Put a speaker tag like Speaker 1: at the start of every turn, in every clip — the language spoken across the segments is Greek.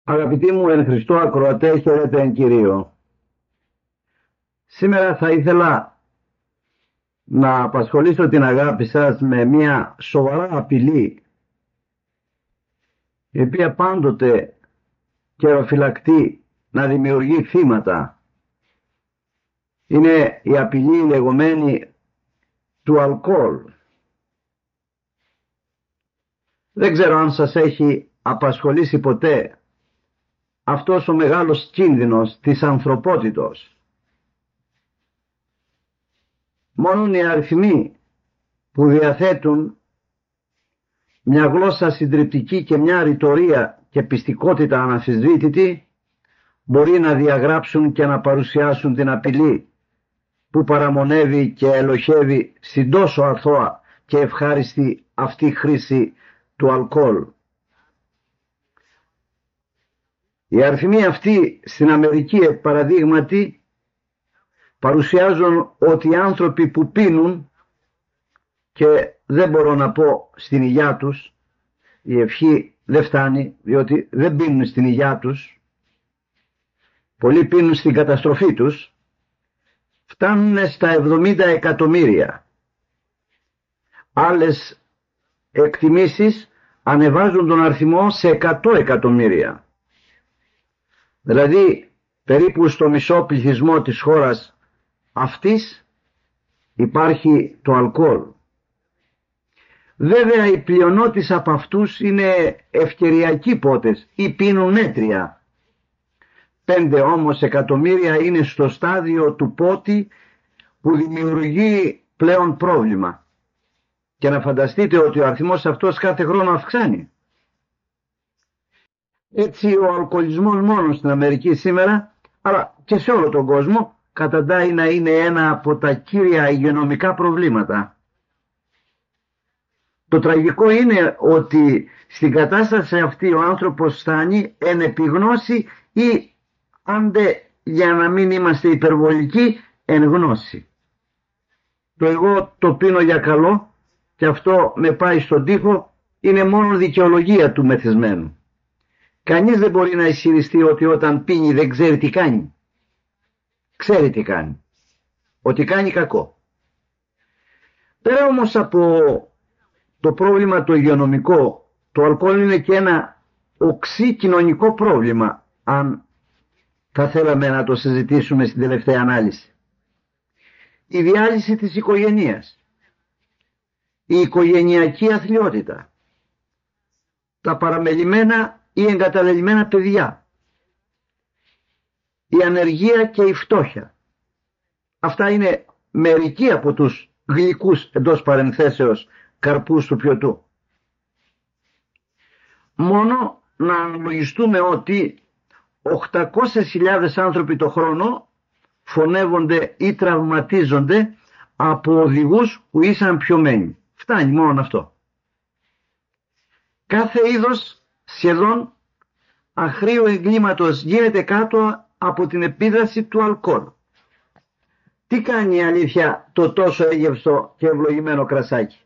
Speaker 1: Αγαπητοί μου εν Χριστώ ακροατέ, χαίρετε εν Κυρίω. Σήμερα θα ήθελα να απασχολήσω την αγάπη σας με μια σοβαρά απειλή, η οποία πάντοτε καιροφυλακτεί να δημιουργεί θύματα. Είναι η απειλή λεγόμενη του αλκοόλ. Δεν ξέρω αν σας έχει απασχολήσει ποτέ αυτός ο μεγάλος κίνδυνος της ανθρωπότητος. Μόνον οι αριθμοί που διαθέτουν μια γλώσσα συντριπτική και μια ρητορία και πιστικότητα αναμφισβήτητη μπορεί να διαγράψουν και να παρουσιάσουν την απειλή που παραμονεύει και ελοχεύει στην τόσο αθώα και ευχάριστη αυτή χρήση του αλκοόλ. Οι αριθμοί αυτοί στην Αμερική, παραδείγματι, παρουσιάζουν ότι οι άνθρωποι που πίνουν, και δεν μπορώ να πω στην υγειά τους, η ευχή δεν φτάνει, διότι δεν πίνουν στην υγειά τους, πολλοί πίνουν στην καταστροφή τους, φτάνουν στα 70 εκατομμύρια. Άλλες εκτιμήσεις ανεβάζουν τον αριθμό σε 100 εκατομμύρια. Δηλαδή περίπου στο μισό πληθυσμό της χώρας αυτής υπάρχει το αλκοόλ. Βέβαια η πλειονότητα από αυτούς είναι ευκαιριακοί πότες ή πίνουν μέτρια. 5 όμως εκατομμύρια είναι στο στάδιο του πότη που δημιουργεί πλέον πρόβλημα. Και να φανταστείτε ότι ο αριθμός αυτός κάθε χρόνο αυξάνει. Έτσι ο αλκοολισμός μόνο στην Αμερική σήμερα, αλλά και σε όλο τον κόσμο, καταντάει να είναι ένα από τα κύρια υγειονομικά προβλήματα. Το τραγικό είναι ότι στην κατάσταση αυτή ο άνθρωπος φτάνει εν επιγνώση ή, άντε για να μην είμαστε υπερβολικοί, εν γνώση. Το εγώ το πίνω για καλό και αυτό με πάει στον τοίχο είναι μόνο δικαιολογία του μεθυσμένου. Κανείς δεν μπορεί να ισχυριστεί ότι όταν πίνει δεν ξέρει τι κάνει. Ξέρει τι κάνει. Ότι κάνει κακό. Πέρα όμως από το πρόβλημα το υγειονομικό, το αλκοόλ είναι και ένα οξύ κοινωνικό πρόβλημα, αν θα θέλαμε να το συζητήσουμε στην τελευταία ανάλυση. Η διάλυση της οικογένειας, η οικογενειακή αθλιότητα, τα παραμελημένα ή εγκαταλελειμμένα παιδιά, η ανεργία και η φτώχεια. Αυτά είναι μερικοί από τους γλυκούς, εντός παρενθέσεως, καρπούς του πιωτού. Μόνο να αναλογιστούμε ότι 800.000 άνθρωποι το χρόνο φωνεύονται ή τραυματίζονται από οδηγούς που ήσαν πιωμένοι. Φτάνει μόνο αυτό. Κάθε είδος σχεδόν αχρίου εγκλήματος γίνεται κάτω από την επίδραση του αλκοόλ. Τι κάνει η αλήθεια το τόσο έγευστο και ευλογημένο κρασάκι?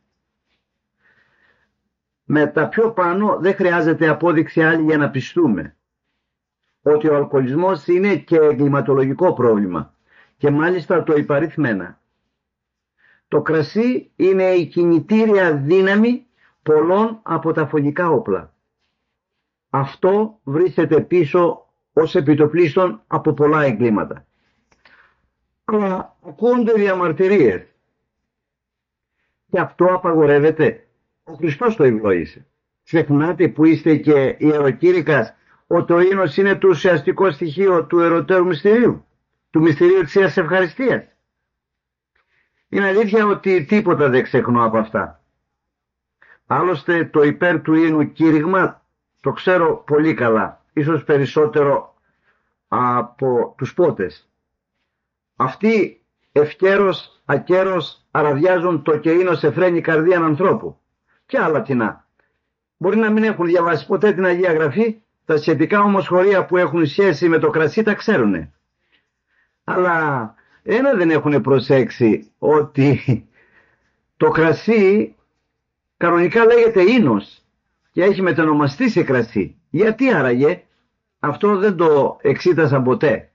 Speaker 1: Με τα πιο πάνω δεν χρειάζεται απόδειξη άλλη για να πιστούμε ότι ο αλκοολισμός είναι και εγκληματολογικό πρόβλημα, και μάλιστα το υπαριθμένα. Το κρασί είναι η κινητήρια δύναμη πολλών από τα φωνικά όπλα. Αυτό βρίσκεται πίσω ως επιτοπλίστων από πολλά εγκλήματα. Αλλά ακούγονται διαμαρτυρίες. Και αυτό απαγορεύεται. Ο Χριστός το ευλόγησε. Ξεχνάτε που είστε και ιεροκήρυκας ότι ο ίνος είναι το ουσιαστικό στοιχείο του ερωτέρου μυστηρίου, του μυστηρίου της Θείας Ευχαριστίας. Είναι αλήθεια ότι τίποτα δεν ξεχνώ από αυτά. Άλλωστε το υπέρ του ίνου κήρυγμα το ξέρω πολύ καλά, ίσως περισσότερο από τους πότες. Αυτοί ευκαίρος, ακέρος αραδιάζουν το και ίνος εφραίνει καρδίαν ανθρώπου. Και άλλα τινά. Μπορεί να μην έχουν διαβάσει ποτέ την Αγία Γραφή, τα σχετικά όμως χωρία που έχουν σχέση με το κρασί τα ξέρουνε. Αλλά ένα δεν έχουν προσέξει, ότι το κρασί κανονικά λέγεται ίνος και έχει μετανομαστεί σε κρασί. Γιατί άραγε? Αυτό δεν το εξήτασα ποτέ.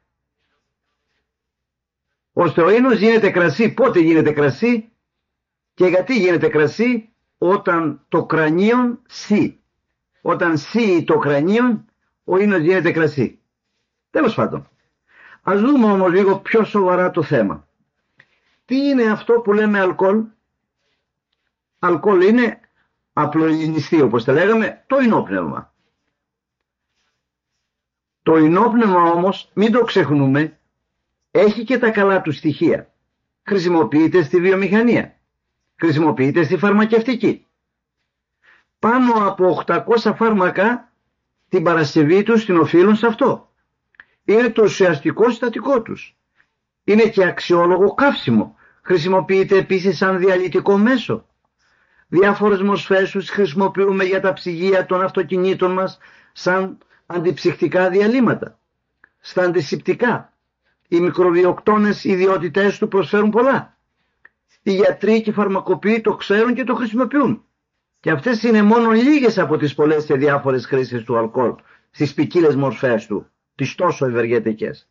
Speaker 1: Ώστε ο ίνος γίνεται κρασί. Πότε γίνεται κρασί και γιατί γίνεται κρασί? Όταν το κρανίον σύ. Όταν σύ το κρανίον, ο ίνος γίνεται κρασί. Τέλος πάντων. Ας δούμε όμως λίγο πιο σοβαρά το θέμα. Τι είναι αυτό που λέμε αλκοόλ? Αλκοόλ είναι απλοελληνιστή, όπως τα λέγαμε, το ινόπνευμα. Το ινόπνευμα όμως, μην το ξεχνούμε, έχει και τα καλά του στοιχεία. Χρησιμοποιείται στη βιομηχανία. Χρησιμοποιείται στη φαρμακευτική. Πάνω από 800 φάρμακα την Παρασκευή τους την οφείλουν σε αυτό. Είναι το ουσιαστικό συστατικό τους. Είναι και αξιόλογο καύσιμο. Χρησιμοποιείται επίσης σαν διαλυτικό μέσο. Διάφορες μορφές τους χρησιμοποιούμε για τα ψυγεία των αυτοκινήτων μας σαν αντιψυχτικά διαλύματα. Στα αντισηπτικά. Οι μικροβιοκτόνες ιδιότητές του προσφέρουν πολλά. Οι γιατροί και οι φαρμακοποιοί το ξέρουν και το χρησιμοποιούν. Και αυτές είναι μόνο λίγες από τις πολλές και διάφορες χρήσεις του αλκοόλ στις ποικίλες μορφές του, τις τόσο ευεργετικές.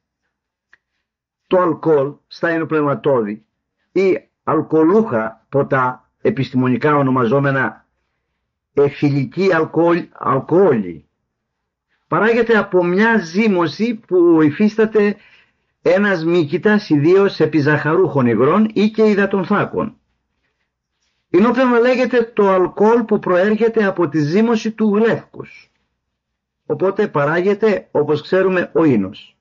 Speaker 1: Το αλκοόλ στα υνοπνευματώδη ή αλκοολούχα ποτά, επιστημονικά ονομαζόμενα εθιλική αλκοόλη, παράγεται από μια ζύμωση που υφίσταται ένας μύκητας ιδίως επιζαχαρούχων υγρών ή και υδατονθάκων. Ινόπνευμα λέγεται το αλκοόλ που προέρχεται από τη ζύμωση του γλεύκους. Οπότε παράγεται, όπως ξέρουμε, ο ίνος.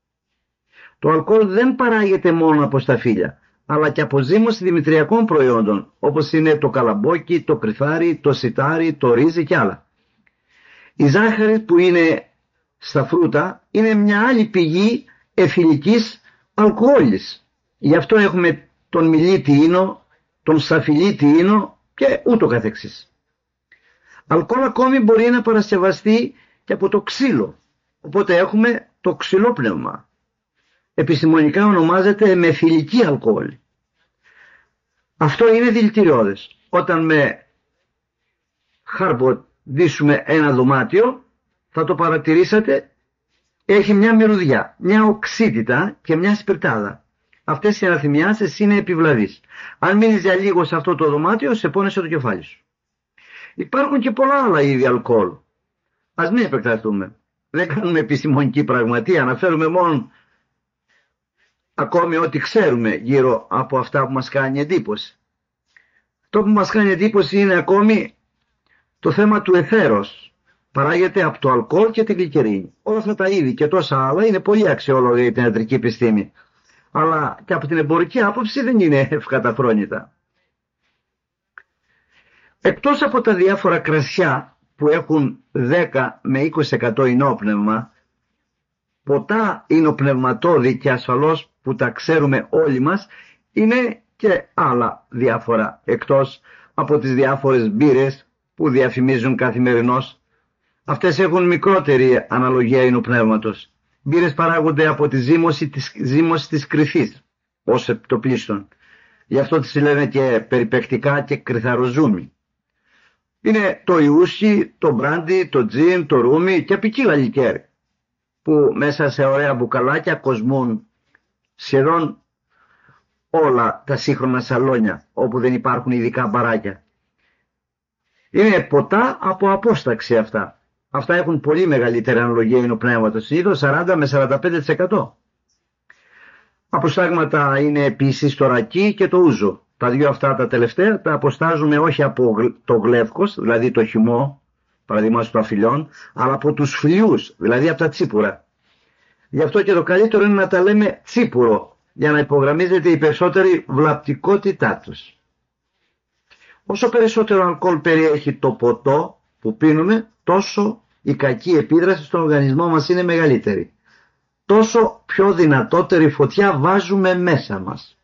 Speaker 1: Το αλκοόλ δεν παράγεται μόνο από σταφύλια, αλλά και από ζύμωση δημητριακών προϊόντων, όπως είναι το καλαμπόκι, το κρυθάρι, το σιτάρι, το ρύζι και άλλα. Η ζάχαρη που είναι στα φρούτα είναι μια άλλη πηγή εθιλικής αλκοόλης. Γι' αυτό έχουμε τον μιλίτη ίνο, τον σαφιλίτη ίνο και ούτω καθεξής. Αλκοόλ ακόμη μπορεί να παρασκευαστεί και από το ξύλο. Οπότε έχουμε το ξυλόπνευμα. Επιστημονικά ονομάζεται μεθυλική αλκοόλ. Αυτό είναι δηλητηριώδες. Όταν με χαρμποδίσουμε ένα δωμάτιο, θα το παρατηρήσατε, έχει μια μυρωδιά, μια οξύτητα και μια σπιρτάδα. Αυτές οι αναθυμιάσεις είναι επιβλαβείς. Αν μείνεις για λίγο σε αυτό το δωμάτιο, σε πόνεσε το κεφάλι σου. Υπάρχουν και πολλά άλλα είδη αλκοόλ. Ας μην επεκταθούμε. Δεν κάνουμε επιστημονική πραγματεία, αναφέρουμε μόνο ακόμη ό,τι ξέρουμε γύρω από αυτά που μας κάνει εντύπωση. Το που μας κάνει εντύπωση είναι ακόμη το θέμα του εθέρος. Παράγεται από το αλκοόλ και την γλυκερίνη. Όλα αυτά τα είδη και τόσα άλλα είναι πολύ αξιόλογα για την ιατρική επιστήμη. Αλλά και από την εμπορική άποψη δεν είναι ευκαταφρόνητα. Εκτός από τα διάφορα κρασιά που έχουν 10 με 20% ινόπνευμα, ποτά ινοπνευματώδη και ασφαλώς που τα ξέρουμε όλοι μας, είναι και άλλα διάφορα εκτός από τις διάφορες μπύρες που διαφημίζουν καθημερινώς. Αυτές έχουν μικρότερη αναλογία ινοπνεύματος. Μπύρες παράγονται από τη ζύμωση της κρυθής ως επιτοπλίστων. Γι' αυτό τις λένε και περιπεκτικά και κρυθαροζούμι. Είναι το ιούσι, το μπράντι, το τζιν, το ρούμι και ποικίλα λικέρ που μέσα σε ωραία μπουκαλάκια κοσμούν σχεδόν όλα τα σύγχρονα σαλόνια όπου δεν υπάρχουν ειδικά μπαράκια. Είναι ποτά από απόσταξη αυτά. Αυτά έχουν πολύ μεγαλύτερη αναλογία υνοπνεύματος, συνήθως 40 με 45%. Αποστάγματα είναι επίσης το ρακί και το ούζο. Τα δύο αυτά τα τελευταία τα αποστάζουμε όχι από το γλεύκος, δηλαδή το χυμό, παραδείγματος των αφιλιών, αλλά από τους φλοιούς, δηλαδή από τα τσίπουρα. Γι' αυτό και το καλύτερο είναι να τα λέμε τσίπουρο, για να υπογραμμίζεται η περισσότερη βλαπτικότητά τους. Όσο περισσότερο αλκοόλ περιέχει το ποτό που πίνουμε, τόσο η κακή επίδραση στον οργανισμό μας είναι μεγαλύτερη. Τόσο πιο δυνατότερη φωτιά βάζουμε μέσα μας.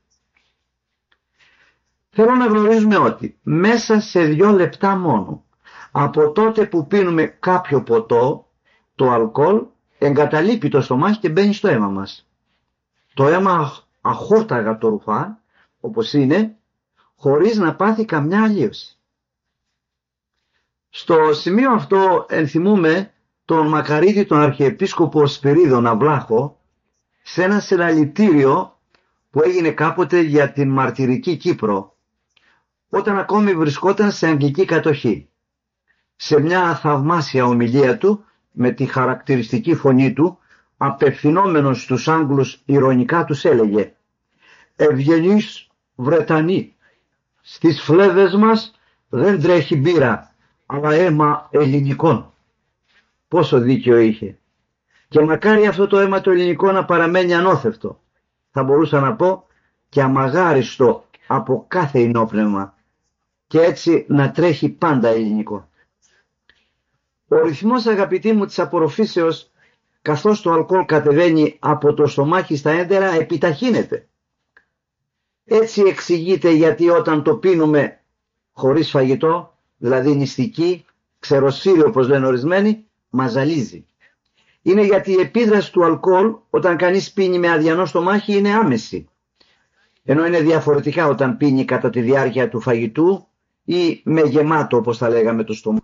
Speaker 1: Θέλω να γνωρίζουμε ότι μέσα σε 2 λεπτά μόνο από τότε που πίνουμε κάποιο ποτό, το αλκοόλ εγκαταλείπει το στομάχι και μπαίνει στο αίμα μας. Το αίμα αχόρταγα το ρουφά, όπως είναι, χωρίς να πάθει καμιά αλλίωση. Στο σημείο αυτό ενθυμούμε τον μακαρίτη τον Αρχιεπίσκοπο Σπυρίδωνα Αυλάχο σε ένα συλλαλητήριο που έγινε κάποτε για την μαρτυρική Κύπρο, όταν ακόμη βρισκόταν σε αγγλική κατοχή. Σε μια θαυμάσια ομιλία του, με τη χαρακτηριστική φωνή του, απευθυνόμενος στους Άγγλους ηρωνικά τους έλεγε: «Ευγενείς Βρετανοί, στις φλέβες μας δεν τρέχει μπύρα, αλλά αίμα ελληνικών». Πόσο δίκιο είχε. Και μακάρι αυτό το αίμα το ελληνικό να παραμένει ανώθευτο. Θα μπορούσα να πω και αμαγάριστο από κάθε ινόπνευμα, και έτσι να τρέχει πάντα ελληνικό. Ο ρυθμός, αγαπητοί μου, της απορροφήσεως, καθώς το αλκοόλ κατεβαίνει από το στομάχι στα έντερα, επιταχύνεται. Έτσι εξηγείται γιατί όταν το πίνουμε χωρίς φαγητό, δηλαδή νηστική, ξεροσφύρι όπως λένε ορισμένοι, μας ζαλίζει. Είναι γιατί η επίδραση του αλκοόλ όταν κανείς πίνει με αδιανό στομάχι είναι άμεση. Ενώ είναι διαφορετικά όταν πίνει κατά τη διάρκεια του φαγητού ή με γεμάτο, όπως θα λέγαμε, το στομάχι.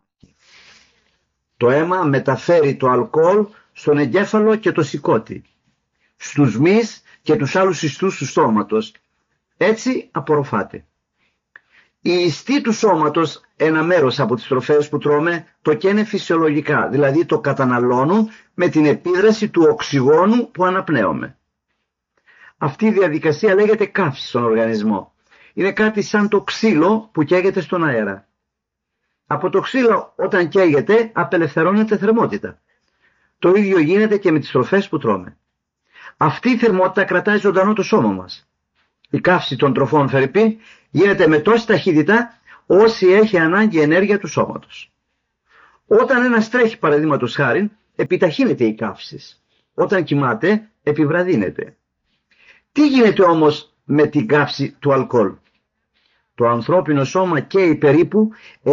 Speaker 1: Το αίμα μεταφέρει το αλκοόλ στον εγκέφαλο και το σηκώτη, στους μυς και τους άλλους ιστούς του στόματος. Έτσι απορροφάται. Οι ιστοί του σώματος, ένα μέρος από τις τροφές που τρώμε, το καίνε φυσιολογικά, δηλαδή το καταναλώνουν με την επίδραση του οξυγόνου που αναπνέουμε. Αυτή η διαδικασία λέγεται καύση στον οργανισμό. Είναι κάτι σαν το ξύλο που καίγεται στον αέρα. Από το ξύλο όταν καίγεται απελευθερώνεται θερμότητα. Το ίδιο γίνεται και με τις τροφές που τρώμε. Αυτή η θερμότητα κρατάει ζωντανό το σώμα μας. Η καύση των τροφών, φερειπίν, γίνεται με τόση ταχύτητα όση έχει ανάγκη ενέργεια του σώματος. Όταν ένας τρέχει, παραδείγματος χάριν, επιταχύνεται η καύση. Όταν κοιμάται, επιβραδύνεται. Τι γίνεται όμως με την καύση του αλκοόλ? Το ανθρώπινο σώμα καίει περίπου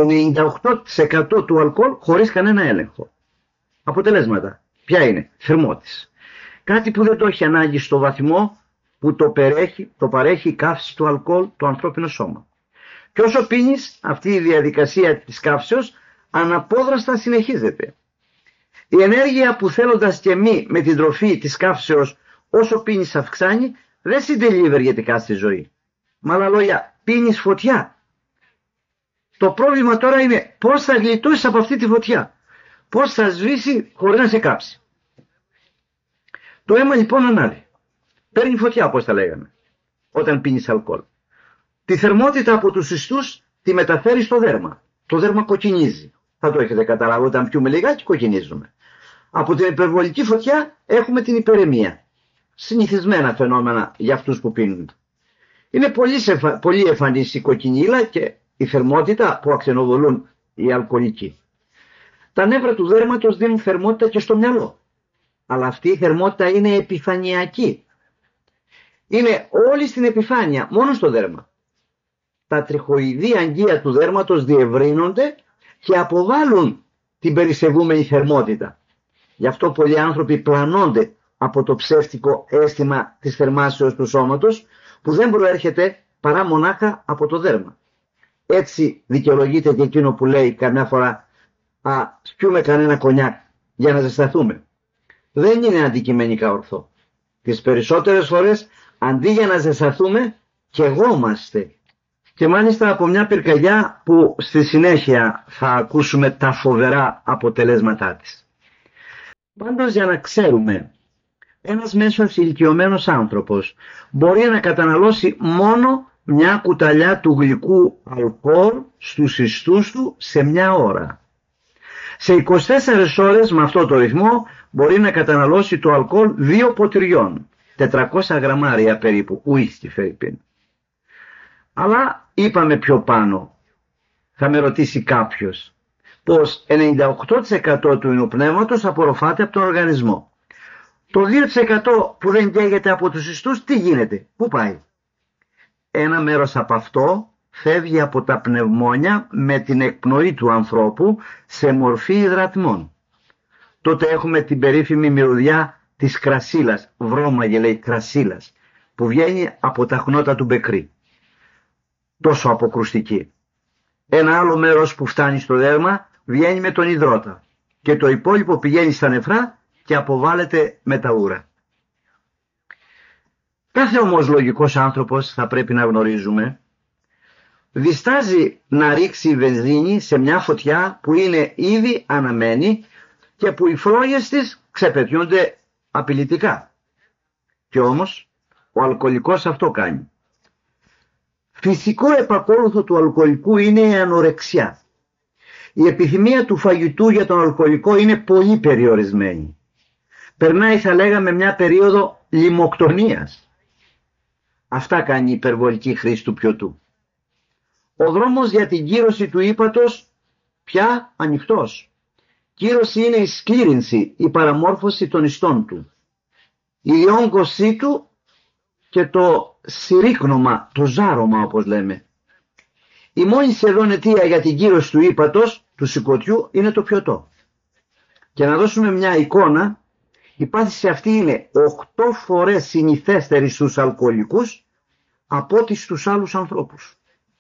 Speaker 1: 98% του αλκοόλ χωρίς κανένα έλεγχο. Αποτελέσματα ποια είναι? Θερμότης. Κάτι που δεν το έχει ανάγκη στο βαθμό που το παρέχει η καύση του αλκοόλ το ανθρώπινο σώμα. Και όσο πίνεις, αυτή η διαδικασία της καύσεως αναπόδραστα συνεχίζεται. Η ενέργεια που θέλοντας και μη με την τροφή της καύσεως όσο πίνεις αυξάνει, δεν συντελεί ευεργετικά στη ζωή. Με άλλα λόγια, πίνεις φωτιά. Το πρόβλημα τώρα είναι πώς θα γλιτώσεις από αυτή τη φωτιά. Πώς θα σβήσει χωρίς να σε κάψει. Το αίμα λοιπόν ανάβει. Παίρνει φωτιά, όπως τα λέγαμε, όταν πίνεις αλκοόλ. Τη θερμότητα από τους ιστούς τη μεταφέρει στο δέρμα. Το δέρμα κοκκινίζει. Θα το έχετε καταλάβει, όταν πιούμε λιγάκι κοκκινίζουμε. Από την υπερβολική φωτιά έχουμε την υπερεμία. Συνηθισμένα φαινόμενα για αυτούς που πίνουν. Είναι πολύ εμφανής η κοκκινίλα και η θερμότητα που ακτινοβολούν οι αλκοολικοί. Τα νεύρα του δέρματος δίνουν θερμότητα και στο μυαλό. Αλλά αυτή η θερμότητα είναι επιφανειακή. Είναι όλη στην επιφάνεια, μόνο στο δέρμα. Τα τριχοειδή αγγεία του δέρματος διευρύνονται και αποβάλλουν την περισεβούμενη θερμότητα. Γι' αυτό πολλοί άνθρωποι πλανώνται από το ψεύτικο αίσθημα της θερμάσεως του σώματος, που δεν προέρχεται παρά μονάχα από το δέρμα. Έτσι δικαιολογείται και εκείνο που λέει καμιά φορά πιούμε κανένα κονιάκ για να ζεσταθούμε. Δεν είναι αντικειμενικά ορθό. Τις περισσότερες φορές αντί για να ζεσταθούμε καιγόμαστε. Και μάλιστα από μια πυρκαγιά που στη συνέχεια θα ακούσουμε τα φοβερά αποτελέσματά της. Πάντως, για να ξέρουμε, ένας μέσος ηλικιωμένος άνθρωπος μπορεί να καταναλώσει μόνο μια κουταλιά του γλυκού αλκοόλ στους ιστούς του σε μια ώρα. Σε 24 ώρες με αυτό το ρυθμό μπορεί να καταναλώσει το αλκοόλ 2 ποτηριών, 400 γραμμάρια περίπου, ουίσκι φερειπίν. Αλλά είπαμε πιο πάνω, θα με ρωτήσει κάποιος, πως 98% του υνοπνεύματος απορροφάται από τον οργανισμό. Το 2% που δεν καίγεται από τους ιστούς, τι γίνεται, πού πάει? Ένα μέρος από αυτό φεύγει από τα πνευμόνια με την εκπνοή του ανθρώπου σε μορφή υδρατμών. Τότε έχουμε την περίφημη μυρωδιά της κρασίλας, βρώμαγε λέει κρασίλας, που βγαίνει από τα χνότα του μπεκρή. Τόσο αποκρουστική. Ένα άλλο μέρος που φτάνει στο δέρμα βγαίνει με τον υδρότα. και το υπόλοιπο πηγαίνει στα νεφρά και αποβάλλεται με τα ούρα. Κάθε όμως λογικός άνθρωπος, θα πρέπει να γνωρίζουμε, διστάζει να ρίξει βενζίνη σε μια φωτιά που είναι ήδη αναμένη και που οι φλόγες της ξεπετιούνται απειλητικά. Και όμως ο αλκοολικός αυτό κάνει. Φυσικό επακόλουθο του αλκοολικού είναι η ανορεξιά. Η επιθυμία του φαγητού για τον αλκοολικό είναι πολύ περιορισμένη. Περνάει, θα λέγαμε, μια περίοδο λιμοκτονίας. Αυτά κάνει η υπερβολική χρήση του πιωτού. Ο δρόμος για την κύρωση του ύπατος πια ανοιχτός. Κύρωση είναι η σκλήρυνση, η παραμόρφωση των ιστών του, η διόγκωσή του και το συρρίκνωμα, το ζάρωμα όπως λέμε. Η μόνη σχεδόν αιτία για την κύρωση του ύπατος, του σηκωτιού, είναι το πιωτό. Και να δώσουμε μια εικόνα, η πάθηση αυτή είναι 8 φορές συνηθέστερη στους αλκοολικούς από ό,τι στους άλλους ανθρώπους.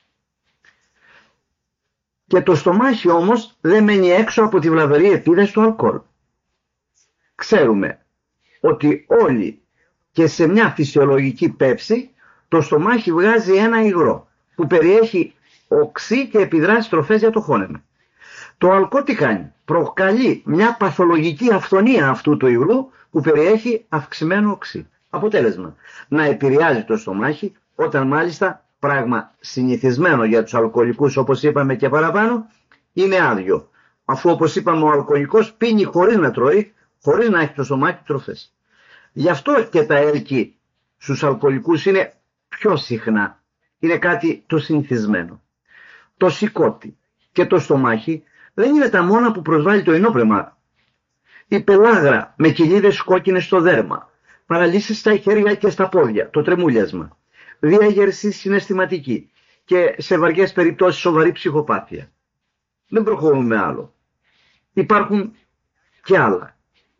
Speaker 1: Και το στομάχι όμως δεν μένει έξω από τη βλαβερή επίδραση του αλκοόλ. Ξέρουμε ότι όλοι και σε μια φυσιολογική πέψη το στομάχι βγάζει ένα υγρό που περιέχει οξύ και επιδράσει τροφές για το χώνεμα. Το αλκοόλ τι κάνει? Προκαλεί μια παθολογική αυθονία αυτού του υγρού που περιέχει αυξημένο οξύ. Αποτέλεσμα, να επηρεάζει το στομάχι, όταν μάλιστα, πράγμα συνηθισμένο για τους αλκοολικούς όπως είπαμε και παραπάνω, είναι άδειο. Αφού όπως είπαμε ο αλκοολικός πίνει χωρίς να τρώει, χωρίς να έχει το στομάχι τροφές. Γι' αυτό και τα έλκη στους αλκοολικούς είναι πιο συχνά. Είναι κάτι το συνηθισμένο. Το σηκώτη και το στομάχι δεν είναι τα μόνα που προσβάλλει το ενόπνευμα. Η πελάγρα με κοιλίδες κόκκινες στο δέρμα, παραλύσεις στα χέρια και στα πόδια, το τρεμούλιασμα, διάγερση συναισθηματική και σε βαριές περιπτώσεις σοβαρή ψυχοπάθεια. Δεν προχωρούμε άλλο. Υπάρχουν και άλλα.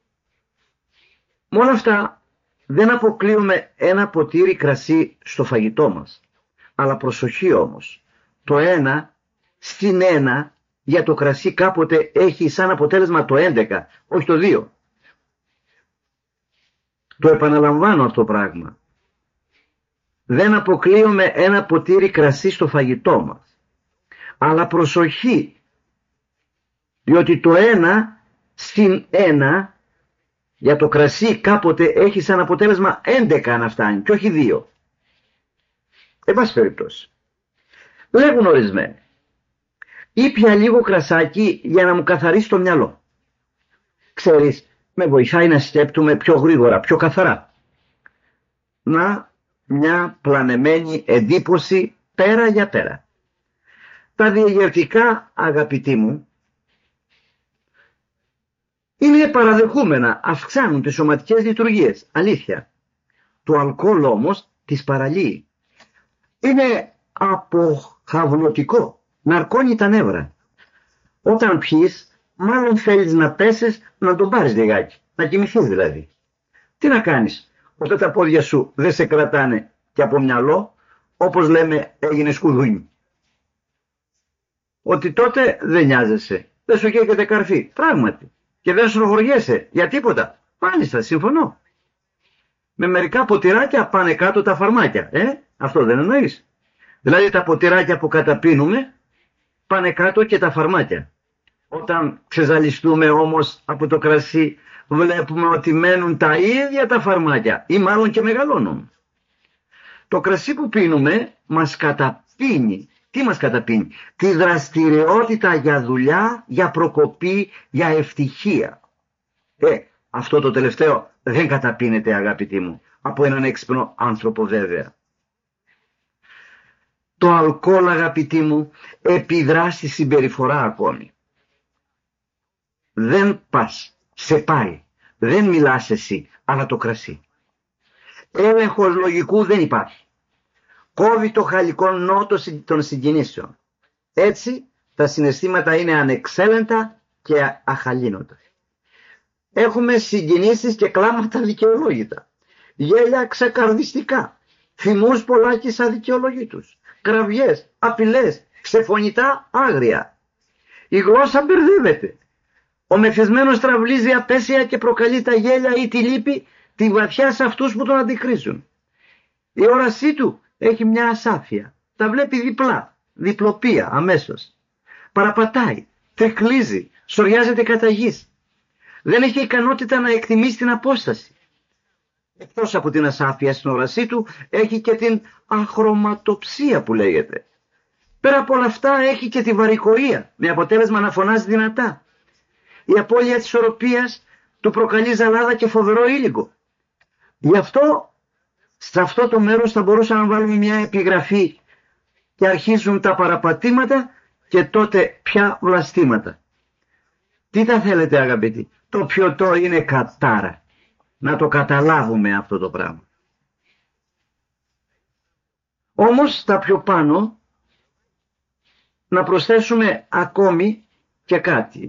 Speaker 1: Με όλα αυτά δεν αποκλείουμε ένα ποτήρι κρασί στο φαγητό μας. Αλλά προσοχή όμως. Το 1 στην 1 για το κρασί κάποτε έχει σαν αποτέλεσμα το 11, όχι το 2. Το επαναλαμβάνω αυτό το πράγμα. Δεν αποκλείουμε ένα ποτήρι κρασί στο φαγητό μας. Αλλά προσοχή. Διότι το 1 στην 1 για το κρασί κάποτε έχει σαν αποτέλεσμα 11 να φτάνει και όχι 2. Εν πάση περιπτώσει. Λέγουν ορισμένοι. Ήπια λίγο κρασάκι για να μου καθαρίσει το μυαλό. Ξέρεις, με βοηθάει να σκέπτομαι πιο γρήγορα, πιο καθαρά. Να, μια πλανεμένη εντύπωση πέρα για πέρα. Τα διαγερτικά, αγαπητοί μου, είναι παραδεχούμενα, αυξάνουν τις σωματικές λειτουργίες, αλήθεια. Το αλκοόλ όμως τις παραλύει. Είναι αποχαυλωτικό, ναρκώνει τα νεύρα. Όταν πιείς, μάλλον θέλεις να πέσεις, να τον πάρεις λιγάκι, να κοιμηθείς δηλαδή. Τι να κάνεις, όταν τα πόδια σου δεν σε κρατάνε και από μυαλό, όπως λέμε έγινε σκουδούνι. Ότι τότε δεν νοιάζεσαι, δεν σου καίγεται καρφί, πράγματι. Και δεν στροχωριέσαι για τίποτα. Μάλιστα, συμφωνώ. Με μερικά ποτηράκια πάνε κάτω τα φαρμάκια. Αυτό δεν εννοείς? Δηλαδή τα ποτηράκια που καταπίνουμε πάνε κάτω και τα φαρμάκια. Όταν ξεζαλιστούμε όμως από το κρασί βλέπουμε ότι μένουν τα ίδια τα φαρμάκια ή μάλλον και μεγαλώνουν. Το κρασί που πίνουμε μας καταπίνει. Τι μας καταπίνει? Τη δραστηριότητα για δουλειά, για προκοπή, για ευτυχία. Αυτό το τελευταίο δεν καταπίνεται, αγαπητοί μου, από έναν έξυπνο άνθρωπο βέβαια. Το αλκοόλ, αγαπητοί μου, επιδρά στη συμπεριφορά ακόμη. Δεν πας, σε πάει, δεν μιλάς εσύ, αλλά το κρασί. Έλεγχος λογικού δεν υπάρχει. Κόβει το χαλικό νότο των συγκινήσεων. Έτσι τα συναισθήματα είναι ανεξέλεγκτα και αχαλήνωτα. Έχουμε συγκινήσεις και κλάματα δικαιολόγητα. Γέλια ξεκαρδιστικά. Θυμούς πολλάκις αδικαιολόγητους. Κραυγές, απειλές, ξεφωνητά άγρια. Η γλώσσα μπερδεύεται. Ο μεθυσμένος τραυλίζει απέσια και προκαλεί τα γέλια ή τη λύπη τη βαθιά σε αυτούς που τον αντικρίζουν. Η όρασή του έχει μια ασάφεια. Τα βλέπει διπλά, διπλοπία αμέσως. Παραπατάει, τρικλίζει, σοριάζεται κατά γης. Δεν έχει ικανότητα να εκτιμήσει την απόσταση. Εκτός από την ασάφεια στην όρασή του, έχει και την αχρωματοψία που λέγεται. Πέρα από όλα αυτά έχει και τη βαρικοία, με αποτέλεσμα να φωνάζει δυνατά. Η απώλεια της ισορροπίας του προκαλεί ζαλάδα και φοβερό ήλικο. Γι' αυτό, σε αυτό το μέρος θα μπορούσαμε να βάλουμε μια επιγραφή και αρχίζουν τα παραπατήματα και τότε πια βλαστήματα. Τι θα θέλετε αγαπητοί? Το πιωτό είναι κατάρα. Να το καταλάβουμε αυτό το πράγμα. Όμως στα πιο πάνω να προσθέσουμε ακόμη και κάτι.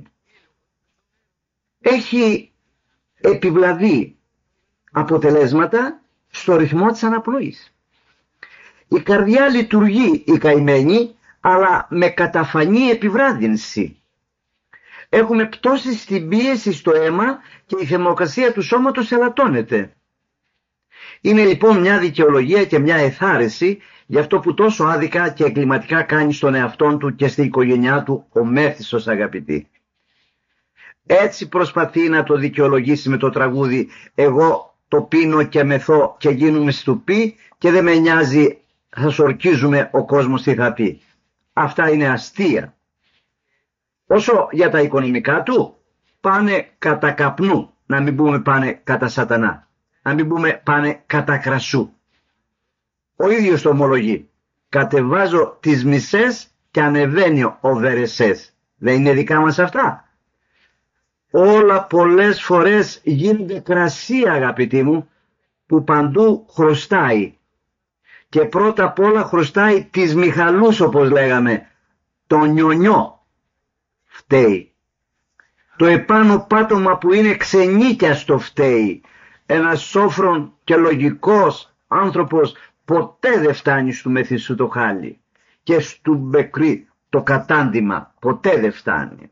Speaker 1: Έχει επιβλαβεί αποτελέσματα στο ρυθμό της αναπνοής. Η καρδιά λειτουργεί η καημένη, αλλά με καταφανή επιβράδυνση. Έχουμε πτώση στην πίεση στο αίμα και η θερμοκρασία του σώματος ελαττώνεται. Είναι λοιπόν μια δικαιολογία και μια εθάρρυνση για αυτό που τόσο άδικα και εγκληματικά κάνει στον εαυτόν του και στην οικογένειά του ο Μέθιστος, αγαπητοί. Έτσι προσπαθεί να το δικαιολογήσει με το τραγούδι «Εγώ το πίνω και μεθώ και γίνουμε στουπί και δεν με νοιάζει, θα σορκίζουμε ο κόσμος τι θα πει». Αυτά είναι αστεία. Όσο για τα οικονομικά του, πάνε κατά καπνού, να μην πούμε πάνε κατά σατανά, να μην πούμε πάνε κατά κρασού. Ο ίδιος το ομολογεί. Κατεβάζω τις μισές και ανεβαίνει ο Βερεσές. Δεν είναι δικά μας αυτά? Όλα πολλές φορές γίνεται κρασί, αγαπητοί μου, που παντού χρωστάει. Και πρώτα απ' όλα χρωστάει τις Μιχαλούς, όπως λέγαμε, το νιονιό. Φταίει. Το επάνω πάτωμα που είναι ξενίκιαστο φταίει. Ένας σόφρον και λογικός άνθρωπος ποτέ δεν φτάνει στου Μεθυσού το χάλι. Και στου Μπεκρή το κατάντημα ποτέ δεν φτάνει.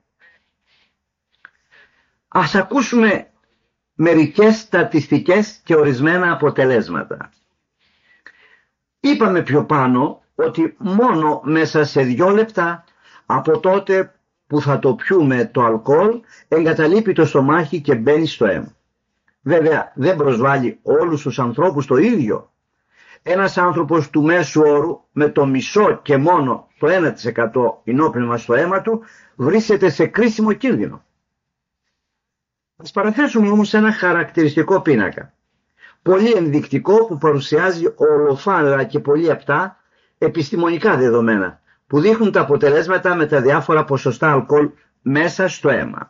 Speaker 1: Ας ακούσουμε μερικές στατιστικές και ορισμένα αποτελέσματα. Είπαμε πιο πάνω ότι μόνο μέσα σε 2 λεπτά από τότε που θα το πιούμε το αλκοόλ εγκαταλείπει το στομάχι και μπαίνει στο αίμα. Βέβαια δεν προσβάλλει όλους τους ανθρώπους το ίδιο. Ένας άνθρωπος του μέσου όρου με το μισό και μόνο το 1% ενόπνευμα στο αίμα του βρίσκεται σε κρίσιμο κίνδυνο. Ας παραθέσουμε όμως ένα χαρακτηριστικό πίνακα, πολύ ενδεικτικό, που παρουσιάζει ολοφάνερα και πολύ απτά επιστημονικά δεδομένα που δείχνουν τα αποτελέσματα με τα διάφορα ποσοστά αλκοόλ μέσα στο αίμα.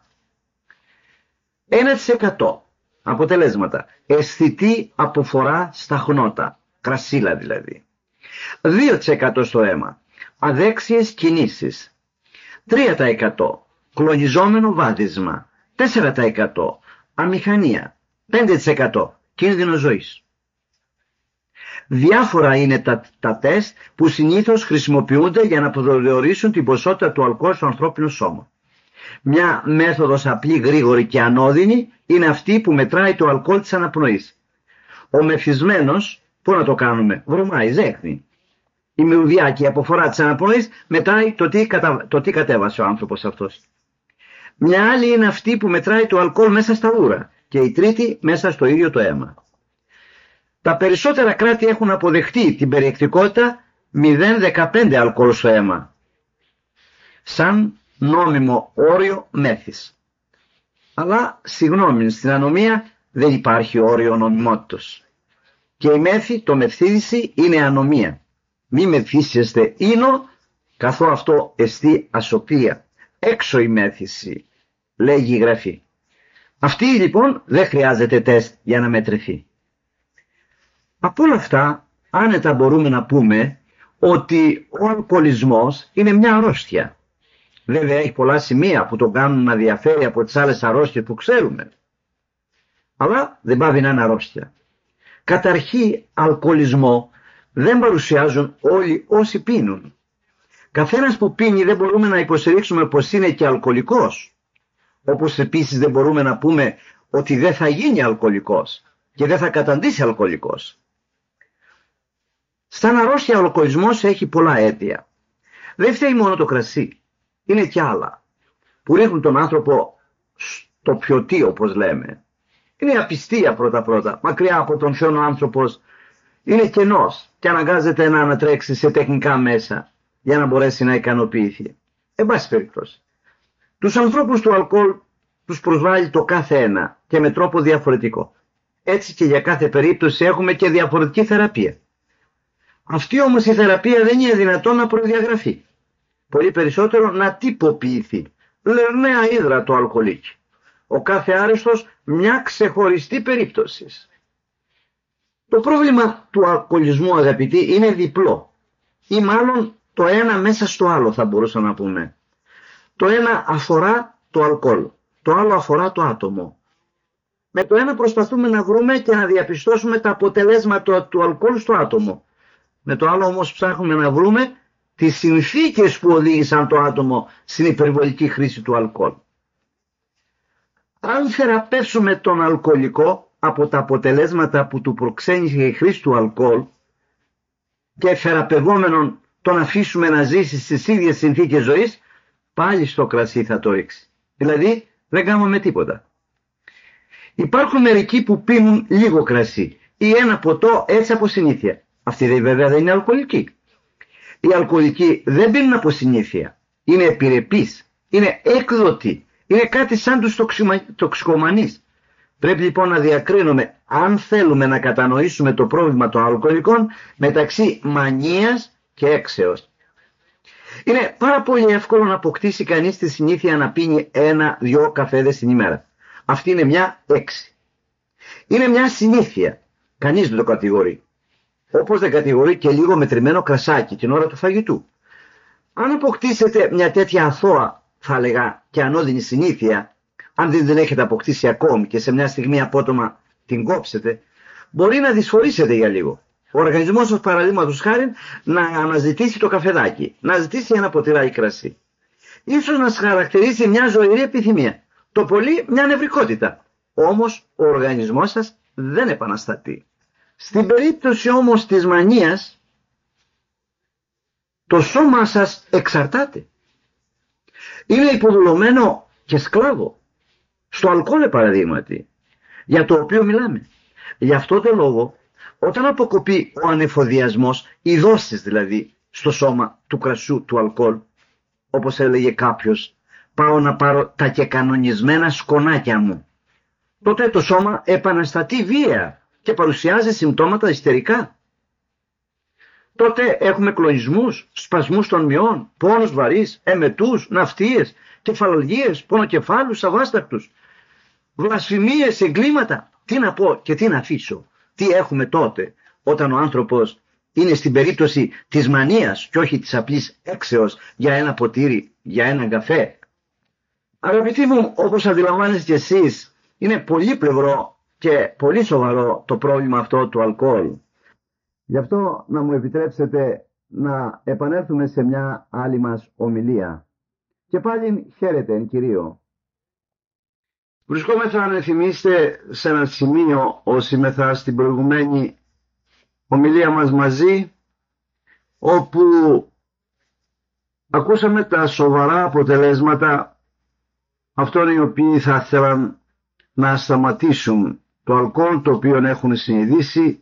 Speaker 1: 1% αποτελέσματα, αισθητή αποφορά στα χνότα, κρασίλα δηλαδή. 2% στο αίμα, αδέξιες κινήσεις. 3% κλονιζόμενο βάδισμα. 4% αμηχανία. 5% κίνδυνο ζωής. Διάφορα είναι τα τεστ που συνήθως χρησιμοποιούνται για να προσδιορίσουν την ποσότητα του αλκοόλ στο ανθρώπινο σώμα. Μια μέθοδος απλή, γρήγορη και ανώδυνη είναι αυτή που μετράει το αλκοόλ της αναπνοής. Ο μεθυσμένος, πού να το κάνουμε, βρωμάει, ζέχνει. Η μυρωδιά και η αποφορά της αναπνοής μετράει το τι κατέβασε ο άνθρωπος αυτός. Μια άλλη είναι αυτή που μετράει το αλκοόλ μέσα στα ούρα και η τρίτη μέσα στο ίδιο το αίμα. Τα περισσότερα κράτη έχουν αποδεχτεί την περιεκτικότητα 0,15 αλκοόλ στο αίμα σαν νόμιμο όριο μέθης. Αλλά συγγνώμη, στην ανομία δεν υπάρχει όριο νομιμότητος. Και η μέθη, το μεθύδιση, είναι ανομία. Μη μεθύσεστε ίνο, καθώ αυτό εστί ασοπία. Έξω η μέθηση, λέγει η Γραφή. Αυτή λοιπόν δεν χρειάζεται τεστ για να μετρηθεί. Από όλα αυτά, άνετα μπορούμε να πούμε ότι ο αλκοολισμός είναι μια αρρώστια. Βέβαια έχει πολλά σημεία που τον κάνουν να διαφέρει από τις άλλες αρρώστιες που ξέρουμε. Αλλά δεν πάβει να είναι αρρώστια. Καταρχήν, αλκοολισμό δεν παρουσιάζουν όλοι όσοι πίνουν. Καθένας που πίνει δεν μπορούμε να υποστηρίξουμε πως είναι και αλκοολικός. Όπως επίσης δεν μπορούμε να πούμε ότι δεν θα γίνει αλκοολικός και δεν θα καταντήσει αλκοολικός. Σαν αρρώστια ο αλκοολισμός έχει πολλά αίτια. Δεν φταίει μόνο το κρασί, είναι κι άλλα που ρίχνουν τον άνθρωπο στο πιωτί, όπως λέμε. Είναι η απιστία πρώτα-πρώτα. Μακριά από τον Θεό ο άνθρωπος είναι κενός και αναγκάζεται να ανατρέξει σε τεχνικά μέσα για να μπορέσει να ικανοποιηθεί. Εν πάση περιπτώσει, τους ανθρώπους του αλκοόλ τους προσβάλλει το κάθε ένα και με τρόπο διαφορετικό. Έτσι και για κάθε περίπτωση έχουμε και διαφορετική θεραπεία. Αυτή όμως η θεραπεία δεν είναι δυνατόν να προδιαγραφεί. Πολύ περισσότερο να τυποποιηθεί. Λερναία ύδρα το αλκοολίκι. Ο κάθε άρρωστος μια ξεχωριστή περίπτωση. Το πρόβλημα του αλκοολισμού, αγαπητοί, είναι διπλό. Ή μάλλον το ένα μέσα στο άλλο θα μπορούσαμε να πούμε. Το ένα αφορά το αλκοόλ. Το άλλο αφορά το άτομο. Με το ένα προσπαθούμε να βρούμε και να διαπιστώσουμε τα αποτελέσματα του αλκοόλ στο άτομο. Με το άλλο όμως ψάχνουμε να βρούμε τις συνθήκες που οδήγησαν το άτομο στην υπερβολική χρήση του αλκοόλ. Αν θεραπεύσουμε τον αλκοολικό από τα αποτελέσματα που του προξένησε η χρήση του αλκοόλ και θεραπευόμενον τον αφήσουμε να ζήσει στις ίδιες συνθήκες ζωής, πάλι στο κρασί θα το ρίξει. Δηλαδή δεν κάνουμε τίποτα. Υπάρχουν μερικοί που πίνουν λίγο κρασί ή ένα ποτό έτσι από συνήθεια. Αυτοί βέβαια δεν είναι αλκοολικοί. Οι αλκοολικοί δεν πίνουν από συνήθεια. Είναι επιρρεπείς, είναι έκδοτοι, είναι κάτι σαν τους τοξικομανείς. Πρέπει λοιπόν να διακρίνουμε, αν θέλουμε να κατανοήσουμε το πρόβλημα των αλκοολικών, μεταξύ μανίας και έξεως. Είναι πάρα πολύ εύκολο να αποκτήσει κανείς τη συνήθεια να πίνει 1-2 καφέδες την ημέρα. Αυτή είναι μια έξι. Είναι μια συνήθεια. Κανείς δεν το κατηγορεί. Όπως δεν κατηγορεί και λίγο μετρημένο κρασάκι την ώρα του φαγητού. Αν αποκτήσετε μια τέτοια αθώα, θα έλεγα, και ανώδυνη συνήθεια, αν δεν την έχετε αποκτήσει ακόμη και σε μια στιγμή απότομα την κόψετε, μπορεί να δυσφορήσετε για λίγο. Ο οργανισμός σας, παραδείγματος χάριν, να αναζητήσει το καφεδάκι, να ζητήσει ένα ποτηράκι κρασί. Ίσως να σας χαρακτηρίσει μια ζωηρή επιθυμία, το πολύ μια νευρικότητα. Όμως ο οργανισμός σας δεν επαναστατεί. Στην περίπτωση όμως της μανίας, το σώμα σας εξαρτάται. Είναι υποδουλωμένο και σκλάβο. Στο αλκοόλ παραδείγματι, για το οποίο μιλάμε. Γι' αυτό το λόγο, όταν αποκοπεί ο ανεφοδιασμός, οι δόσεις δηλαδή στο σώμα του κρασιού, του αλκοόλ, όπως έλεγε κάποιος, πάω να πάρω τα κεκανονισμένα σκονάκια μου, τότε το σώμα επαναστατεί βία και παρουσιάζει συμπτώματα ιστερικά. Τότε έχουμε κλονισμούς, σπασμούς των μειών, πόνους βαρύς, εμετούς, ναυτίες, κεφαλαλγίες, πονοκεφάλους αβάστακτους, βλασφημίες, εγκλήματα. Τι να πω και τι να αφήσω. Τι έχουμε τότε όταν ο άνθρωπος είναι στην περίπτωση της μανίας και όχι της απλής έξεως για ένα ποτήρι, για έναν καφέ. Αγαπητοί μου, όπως αντιλαμβάνεστε κι εσείς, είναι πολύ πλευρό και πολύ σοβαρό το πρόβλημα αυτό του αλκοόλ. Γι' αυτό να μου επιτρέψετε να επανέλθουμε σε μια άλλη μας ομιλία. Και πάλι χαίρετε εν Κυρίω. Βρισκόμεθα, αν θυμίστε, σε ένα σημείο όσοι μεθά στην προηγουμένη ομιλία μας μαζί, όπου ακούσαμε τα σοβαρά αποτελέσματα αυτών οι οποίοι θα θέλαν να σταματήσουν το αλκοόλ, το οποίο έχουν συνειδήσει,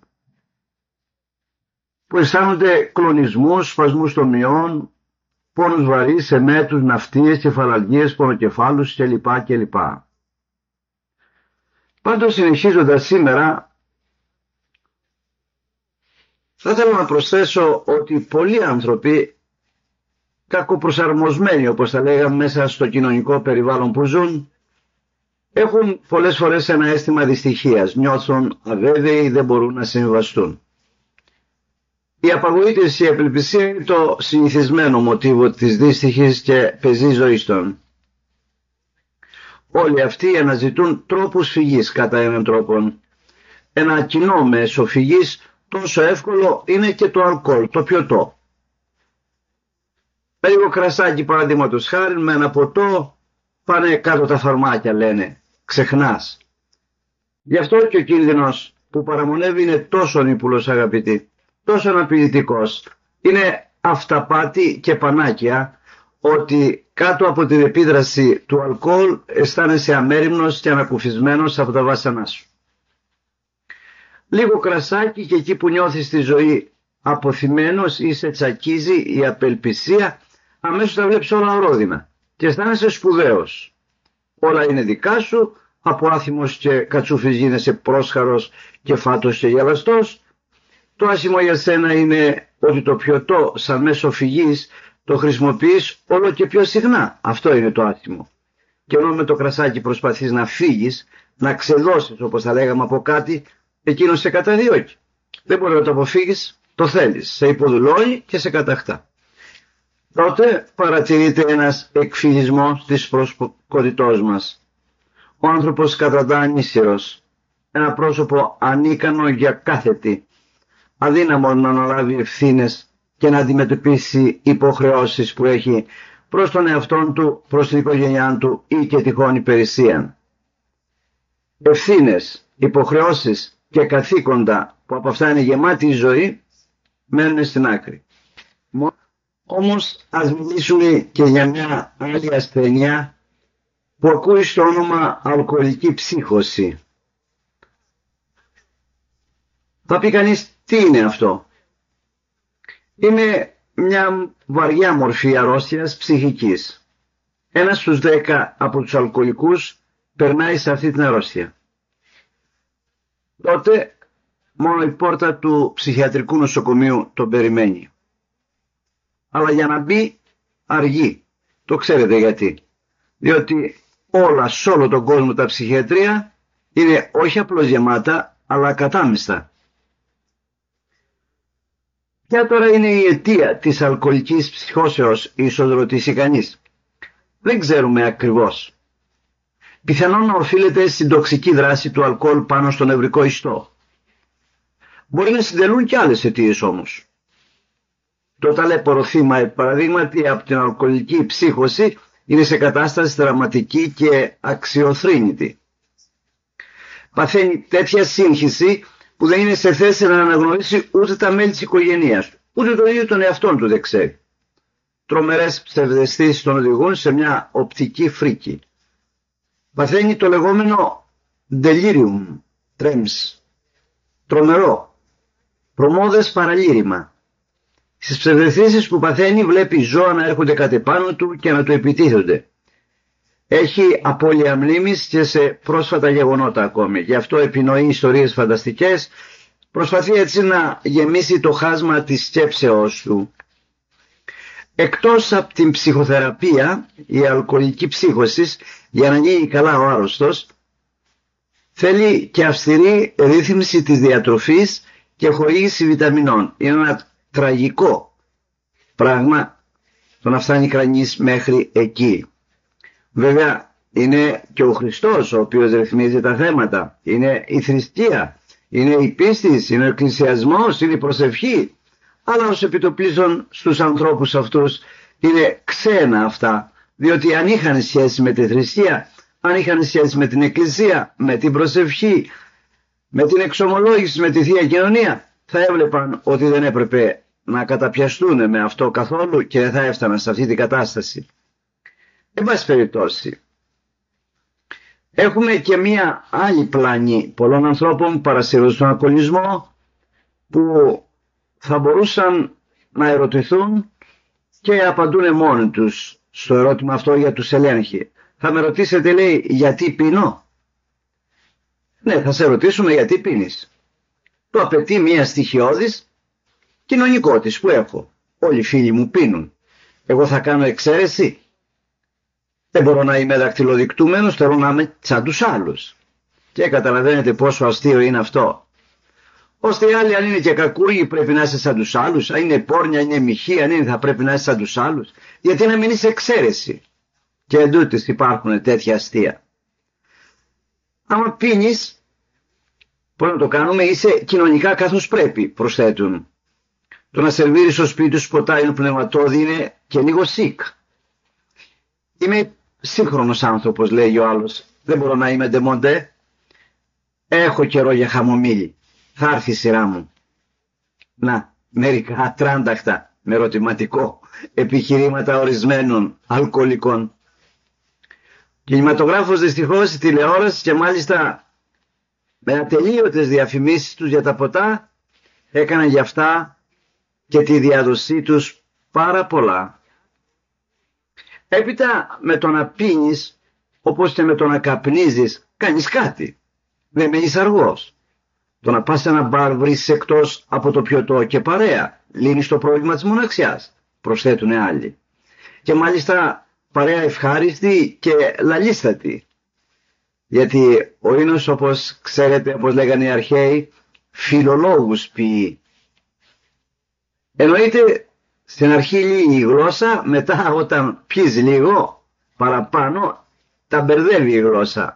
Speaker 1: που αισθάνονται κλονισμούς, σπασμούς των μειών, πόνους βαρύς, εμέτους, ναυτίες, κεφαλαλγίες, πονοκεφάλους κλπ. Πάντως, συνεχίζοντας σήμερα, θα ήθελα να προσθέσω ότι πολλοί άνθρωποι, κακοπροσαρμοσμένοι όπως θα λέγαμε μέσα στο κοινωνικό περιβάλλον που ζουν, έχουν πολλές φορές ένα αίσθημα δυστυχίας, νιώθουν αβέβαιοι, δεν μπορούν να συμβαστούν. Η απαγοήτευση, η απελπισία είναι το συνηθισμένο μοτίβο της δύστιχης και πεζής ζωής των. Όλοι αυτοί αναζητούν τρόπους φυγής κατά έναν τρόπο. Ένα κοινό μέσο φυγής τόσο εύκολο είναι και το αλκοόλ, το πιωτό. Με λίγο κρασάκι παραδείγματος χάρη, με ένα ποτό, πάνε κάτω τα φαρμάκια, λένε. Ξεχνάς. Γι' αυτό και ο κίνδυνος που παραμονεύει είναι τόσο ανύπουλος, αγαπητοί, τόσο αναπηδητικός. Είναι αυταπάτη και πανάκια ότι κάτω από την επίδραση του αλκοόλ αισθάνεσαι αμέριμνος και ανακουφισμένος από τα βάσανά σου. Λίγο κρασάκι και εκεί που νιώθεις τη ζωή αποθυμένος ή σε τσακίζει η απελπισία, αμέσως τα βλέπεις όλα ορόδινα και αισθάνεσαι σπουδαίος. Όλα είναι δικά σου, από άθιμος και κατσούφης γίνεσαι πρόσχαρος και φάτος και γελαστός. Το άσχημο για σένα είναι ότι το πιωτό σαν μέσο φυγής το χρησιμοποιείς όλο και πιο συχνά. Αυτό είναι το άσχημο. Και ενώ με το κρασάκι προσπαθείς να φύγεις, να ξεδώσεις όπως θα λέγαμε από κάτι, εκείνο σε καταδιώκει. Δεν μπορεί να το αποφύγεις, το θέλεις, σε υποδουλώνει και σε καταχτά. Τότε παρατηρείται ένας εκφυλισμός της προσωπικότητός μας. Ο άνθρωπος καταντά ανίσχυρος, ένα πρόσωπο ανίκανο για κάθε τι, αδύναμο να αναλάβει ευθύνες και να αντιμετωπίσει υποχρεώσεις που έχει προς τον εαυτόν του, προς την οικογένειά του ή και τυχόν υπηρεσία. Ευθύνες, υποχρεώσεις και καθήκοντα που από αυτά είναι γεμάτη η ζωή μένουν στην άκρη. Όμως ας μιλήσουμε και για μια άλλη ασθένεια που ακούει στο όνομα αλκοολική ψύχωση. Θα πει κανείς, τι είναι αυτό? Είναι μια βαριά μορφή αρρώστιας ψυχικής. 1 στους 10 από τους αλκοολικούς περνάει σε αυτή την αρρώστια. Τότε μόνο η πόρτα του ψυχιατρικού νοσοκομείου τον περιμένει. Αλλά για να μπει αργεί. Το ξέρετε γιατί? Διότι όλα σε όλο τον κόσμο τα ψυχιατρία είναι όχι απλώς γεμάτα, αλλά ακατάμιστα. Ποια τώρα είναι η αιτία της αλκοολικής ψυχώσεως, ίσως ρωτήσει κανείς? Δεν ξέρουμε ακριβώς. Πιθανόν να οφείλεται στην τοξική δράση του αλκοόλ πάνω στο νευρικό ιστό. Μπορεί να συντελούν και άλλες αιτίες όμως. Το ταλέπορο θύμα, παραδείγματι, από την αλκοολική ψύχωση είναι σε κατάσταση δραματική και αξιοθρήνητη. Παθαίνει τέτοια σύγχυση που δεν είναι σε θέση να αναγνωρίσει ούτε τα μέλη της οικογένειας του, ούτε τον ίδιο τον εαυτόν του δεν ξέρει. Τρομερές ψευδαισθήσεις τον οδηγούν σε μια οπτική φρίκη. Παθαίνει το λεγόμενο delirium tremens, τρομερό, προμόδες παραλήρημα. Στις ψευδαισθήσεις που παθαίνει βλέπει ζώα να έρχονται κατ' επάνω του και να του επιτίθενται. Έχει απώλεια μνήμης και σε πρόσφατα γεγονότα ακόμη. Γι' αυτό επινοεί ιστορίες φανταστικές. Προσπαθεί έτσι να γεμίσει το χάσμα της σκέψεώς του. Εκτός από την ψυχοθεραπεία, η αλκοολική ψύχωση, για να γίνει καλά ο άρρωστος, θέλει και αυστηρή ρύθμιση της διατροφής και χορήγηση βιταμινών. Είναι ένα τραγικό πράγμα το να φτάνει κανείς μέχρι εκεί. Βέβαια είναι και ο Χριστός ο οποίος ρυθμίζει τα θέματα. Είναι η θρησκεία, είναι η πίστη, είναι ο εκκλησιασμός, είναι η προσευχή. Αλλά ως επιτοπλίστων στους ανθρώπους αυτούς είναι ξένα αυτά. Διότι αν είχαν σχέση με τη θρησκεία, αν είχαν σχέση με την εκκλησία, με την προσευχή, με την εξομολόγηση, με τη Θεία Κοινωνία, θα έβλεπαν ότι δεν έπρεπε να καταπιαστούν με αυτό καθόλου και δεν θα έφταναν σε αυτή την κατάσταση. Εν πάση περιπτώσει, έχουμε και μία άλλη πλάνη πολλών ανθρώπων που παρασύρουν στον αλκοολισμό, που θα μπορούσαν να ερωτηθούν και απαντούν μόνοι τους στο ερώτημα αυτό για τους ελέγχει. Θα με ρωτήσετε, λέει, γιατί πίνω? Ναι, θα σε ρωτήσουμε γιατί πίνεις. Το απαιτεί μία στοιχειώδης κοινωνικότης που έχω. Όλοι οι φίλοι μου πίνουν. Εγώ θα κάνω εξαίρεση? Δεν μπορώ να είμαι δακτυλοδεικτούμενος, θέλω να είμαι σαν τους άλλους. Και καταλαβαίνετε πόσο αστείο είναι αυτό. Ώστε οι άλλοι, αν είναι και κακούργοι, πρέπει να είσαι σαν τους άλλους. Αν είναι πόρνια, αν είναι μοιχεία, αν είναι, θα πρέπει να είσαι σαν τους άλλους. Γιατί να μην είσαι εξαίρεση? Και εντούτοις υπάρχουν τέτοια αστεία. Άμα πίνεις, πώς να το κάνουμε, είσαι κοινωνικά καθώς πρέπει, προσθέτουν. Το να σερβίρεις στο σπίτι σου ποτά είναι πνευματώδη, είναι και λίγο sick. Είμαι σύγχρονος άνθρωπος, λέει ο άλλος. Δεν μπορώ να είμαι ντεμοντέ. Έχω καιρό για χαμομήλι. Θα έρθει η σειρά μου. Να, μερικά ατράνταχτα με ερωτηματικό επιχειρήματα ορισμένων αλκοολικών. Κινηματογράφος δυστυχώς, τηλεόραση και μάλιστα με ατελείωτες διαφημίσεις τους για τα ποτά έκαναν για αυτά και τη διάδοσή τους πάρα πολλά. Έπειτα με το να πίνεις όπως και με το να καπνίζεις κάνεις κάτι. Δεν μένεις αργός. Το να πας σε ένα μπαρ βρεις εκτός από το πιωτό και παρέα. Λύνεις το πρόβλημα της μοναξιάς, προσθέτουν άλλοι. Και μάλιστα παρέα ευχάριστη και λαλίστατη. Γιατί ο ίνος, όπως ξέρετε, όπως λέγανε οι αρχαίοι, φιλολόγους ποιεί. Εννοείται στην αρχή λίγη η γλώσσα, μετά όταν πιείς λίγο παραπάνω τα μπερδεύει η γλώσσα.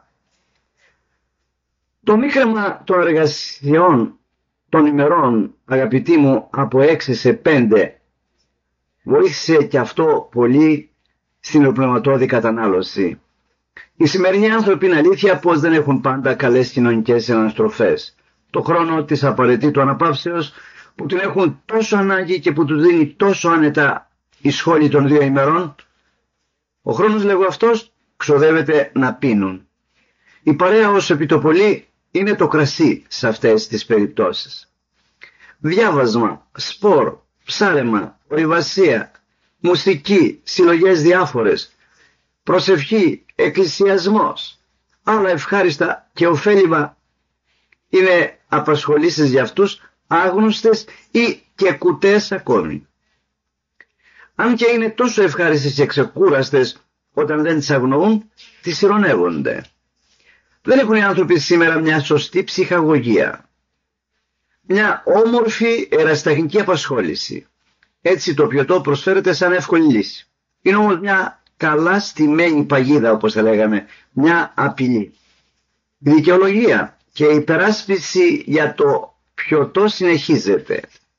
Speaker 1: Το μίκρεμα των εργασιών των ημερών, αγαπητοί μου, από 6 σε 5 βοήθησε και αυτό πολύ στην ολοπνευματώδη κατανάλωση. Οι σημερινοί άνθρωποι είναι αλήθεια πως δεν έχουν πάντα καλές κοινωνικές αναστροφές. Το χρόνο της απαραίτητου αναπαύσεως που την έχουν τόσο ανάγκη και που του δίνει τόσο άνετα η σχόλη των 2 ημερών, ο χρόνος, λέγω αυτός, ξοδεύεται να πίνουν. Η παρέα ως επί το πολύ είναι το κρασί σε αυτές τις περιπτώσεις. Διάβασμα, σπορ, ψάρεμα, ορειβασία, μουσική, συλλογές διάφορες, προσευχή, εκκλησιασμός, άλλα ευχάριστα και ωφέλιμα είναι απασχολήσεις για αυτούς άγνωστες ή και κουτές ακόμη. Αν και είναι τόσο ευχάριστες και ξεκούραστες, όταν δεν τις αγνοούν, τις ειρωνεύονται. Δεν έχουν οι άνθρωποι σήμερα μια σωστή ψυχαγωγία, μια όμορφη εραστεχνική απασχόληση. Έτσι το πιωτό προσφέρεται σαν εύκολη λύση. Είναι όμως μια καλά στημένη παγίδα, όπως θα λέγαμε, μια απειλή. Η δικαιολογία και η υπεράσπιση για το πιωτό συνεχίζεται.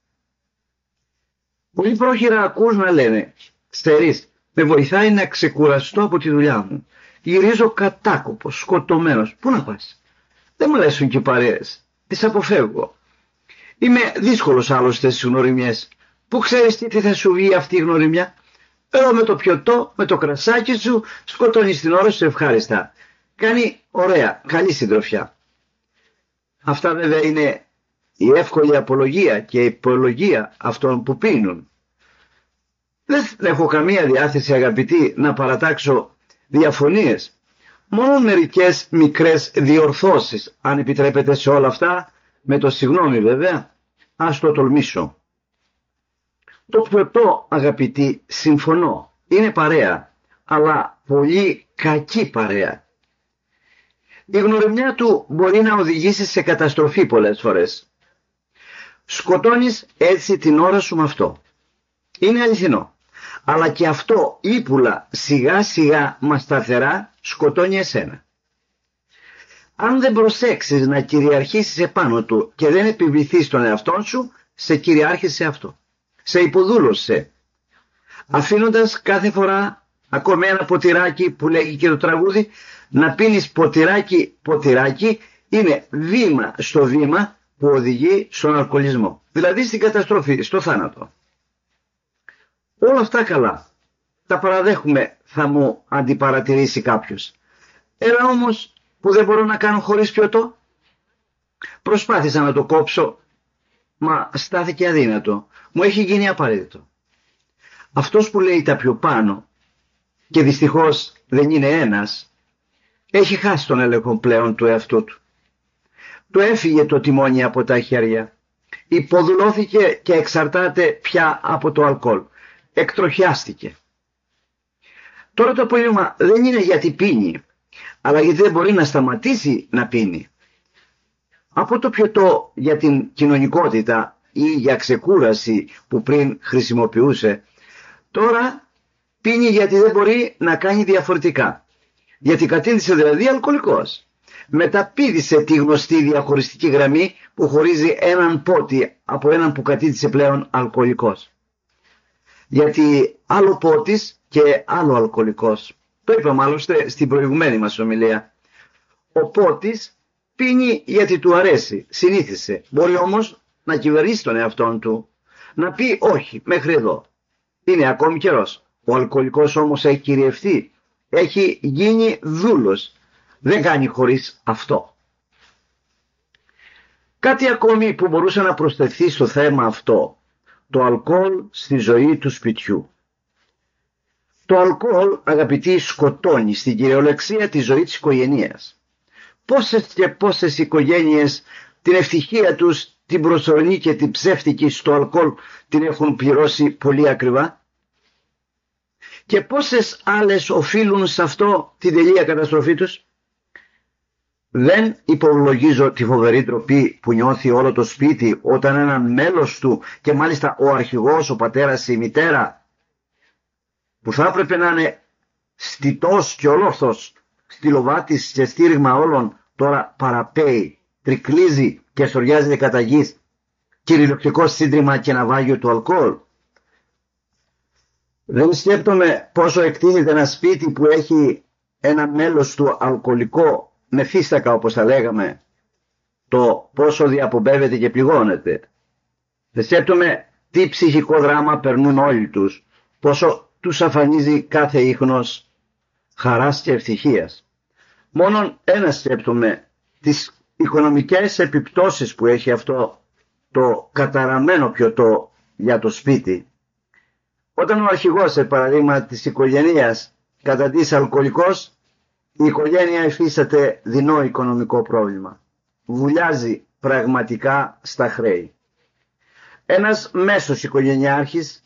Speaker 1: Πολύ πρόχειρα ακούς να λένε, στερείς, με βοηθάει να ξεκουραστώ από τη δουλειά μου. Γυρίζω κατάκοπος, σκοτωμένος. Πού να πας? Δεν μου αρέσουν και οι παρέες. Τις αποφεύγω. Είμαι δύσκολος άλλωστε στις γνωριμιές. Πού ξέρεις τι θα σου βγει αυτή η γνωριμιά? Εδώ με το πιωτό, με το κρασάκι σου, σκοτώνεις την ώρα σου ευχάριστα. Κάνει ωραία, καλή συντροφιά. Αυτά βέβαια είναι η εύκολη απολογία και η υπολογία αυτών που πίνουν. Δεν έχω καμία διάθεση, αγαπητοί, να παρατάξω διαφωνίες. Μόνο μερικές μικρές διορθώσεις, αν επιτρέπετε σε όλα αυτά, με το συγγνώμη βέβαια, ας το τολμήσω. Το πιωτό, αγαπητοί, συμφωνώ, είναι παρέα, αλλά πολύ κακή παρέα. Η γνωριμιά του μπορεί να οδηγήσει σε καταστροφή πολλές φορές. Σκοτώνεις έτσι την ώρα σου με αυτό. Είναι αληθινό. Αλλά και αυτό ύπουλα σιγά σιγά μα σταθερά σκοτώνει εσένα. Αν δεν προσέξεις να κυριαρχήσεις επάνω του και δεν επιβληθείς τον εαυτόν σου, σε κυριάρχησε αυτό. Σε υποδούλωσε. Αφήνοντας κάθε φορά ακόμη ένα ποτηράκι που λέγει και το τραγούδι, να πίνεις ποτηράκι ποτηράκι, είναι βήμα στο βήμα που οδηγεί στον αλκοολισμό. Δηλαδή στην καταστροφή, στο θάνατο. Όλα αυτά καλά. Τα παραδέχουμε, θα μου αντιπαρατηρήσει κάποιος. Έλα όμως που δεν μπορώ να κάνω χωρίς πιωτό. Προσπάθησα να το κόψω, μα στάθηκε αδύνατο. Μου έχει γίνει απαραίτητο. Αυτός που λέει τα πιο πάνω, και δυστυχώς δεν είναι ένας, έχει χάσει τον έλεγχο πλέον του εαυτού του. Του έφυγε το τιμόνι από τα χέρια. Υποδουλώθηκε και εξαρτάται πια από το αλκοόλ. Εκτροχιάστηκε. Τώρα το πρόβλημα δεν είναι γιατί πίνει, αλλά γιατί δεν μπορεί να σταματήσει να πίνει. Από το πιωτό για την κοινωνικότητα ή για ξεκούραση που πριν χρησιμοποιούσε, τώρα πίνει γιατί δεν μπορεί να κάνει διαφορετικά. Γιατί κατήντησε δηλαδή αλκοολικός. Μεταπήδησε τη γνωστή διαχωριστική γραμμή που χωρίζει έναν πότη από έναν που κατήντησε πλέον αλκοολικός. Γιατί άλλο πότης και άλλο αλκοολικός. Το είπαμε άλλωστε στην προηγουμένη μας ομιλία. Ο πότης πίνει γιατί του αρέσει, συνήθισε. Μπορεί όμως να κυβερνήσει τον εαυτόν του, να πει όχι, μέχρι εδώ. Είναι ακόμη καιρός. Ο αλκοολικός όμως έχει κυριευτεί, έχει γίνει δούλος. Δεν κάνει χωρίς αυτό. Κάτι ακόμη που μπορούσε να προσθεθεί στο θέμα αυτό. Το αλκοόλ στη ζωή του σπιτιού. Το αλκοόλ, αγαπητοί, σκοτώνει στην κυριολεξία τη ζωή της οικογένειας. Πόσες και πόσες οικογένειες την ευτυχία τους, την προσωρινή και την ψεύτικη στο αλκοόλ την έχουν πληρώσει πολύ ακριβά. Και πόσες άλλες οφείλουν σε αυτό την τελεία καταστροφή τους. Δεν υπολογίζω τη φοβερή ντροπή που νιώθει όλο το σπίτι όταν ένα μέλος του, και μάλιστα ο αρχηγός, ο πατέρας, η μητέρα, που θα έπρεπε να είναι στιτός και ολόθος, στυλοβάτης και στήριγμα όλων, τώρα παραπέει, τρικλίζει και σοριάζεται κατά γης, κυριολεκτικό σύντριμα και ναυάγιο του αλκοόλ. Δεν σκέπτομαι πόσο εκτείνεται ένα σπίτι που έχει ένα μέλος του αλκοολικό, με φύστακα όπως τα λέγαμε, το πόσο διαπομπεύεται και πληγώνεται. Δεν σκέπτομαι τι ψυχικό δράμα περνούν όλοι τους, πόσο τους αφανίζει κάθε ίχνος χαράς και ευτυχίας. Μόνον ένα σκέπτομαι, τις οικονομικές επιπτώσεις που έχει αυτό το καταραμένο πιωτό για το σπίτι. Όταν ο αρχηγός, σε παραδείγμα της οικογένειας, καταντήσει αλκοολικός, η οικογένεια υφίσταται δεινό οικονομικό πρόβλημα. Βουλιάζει πραγματικά στα χρέη. Ένας μέσος οικογενειάρχης,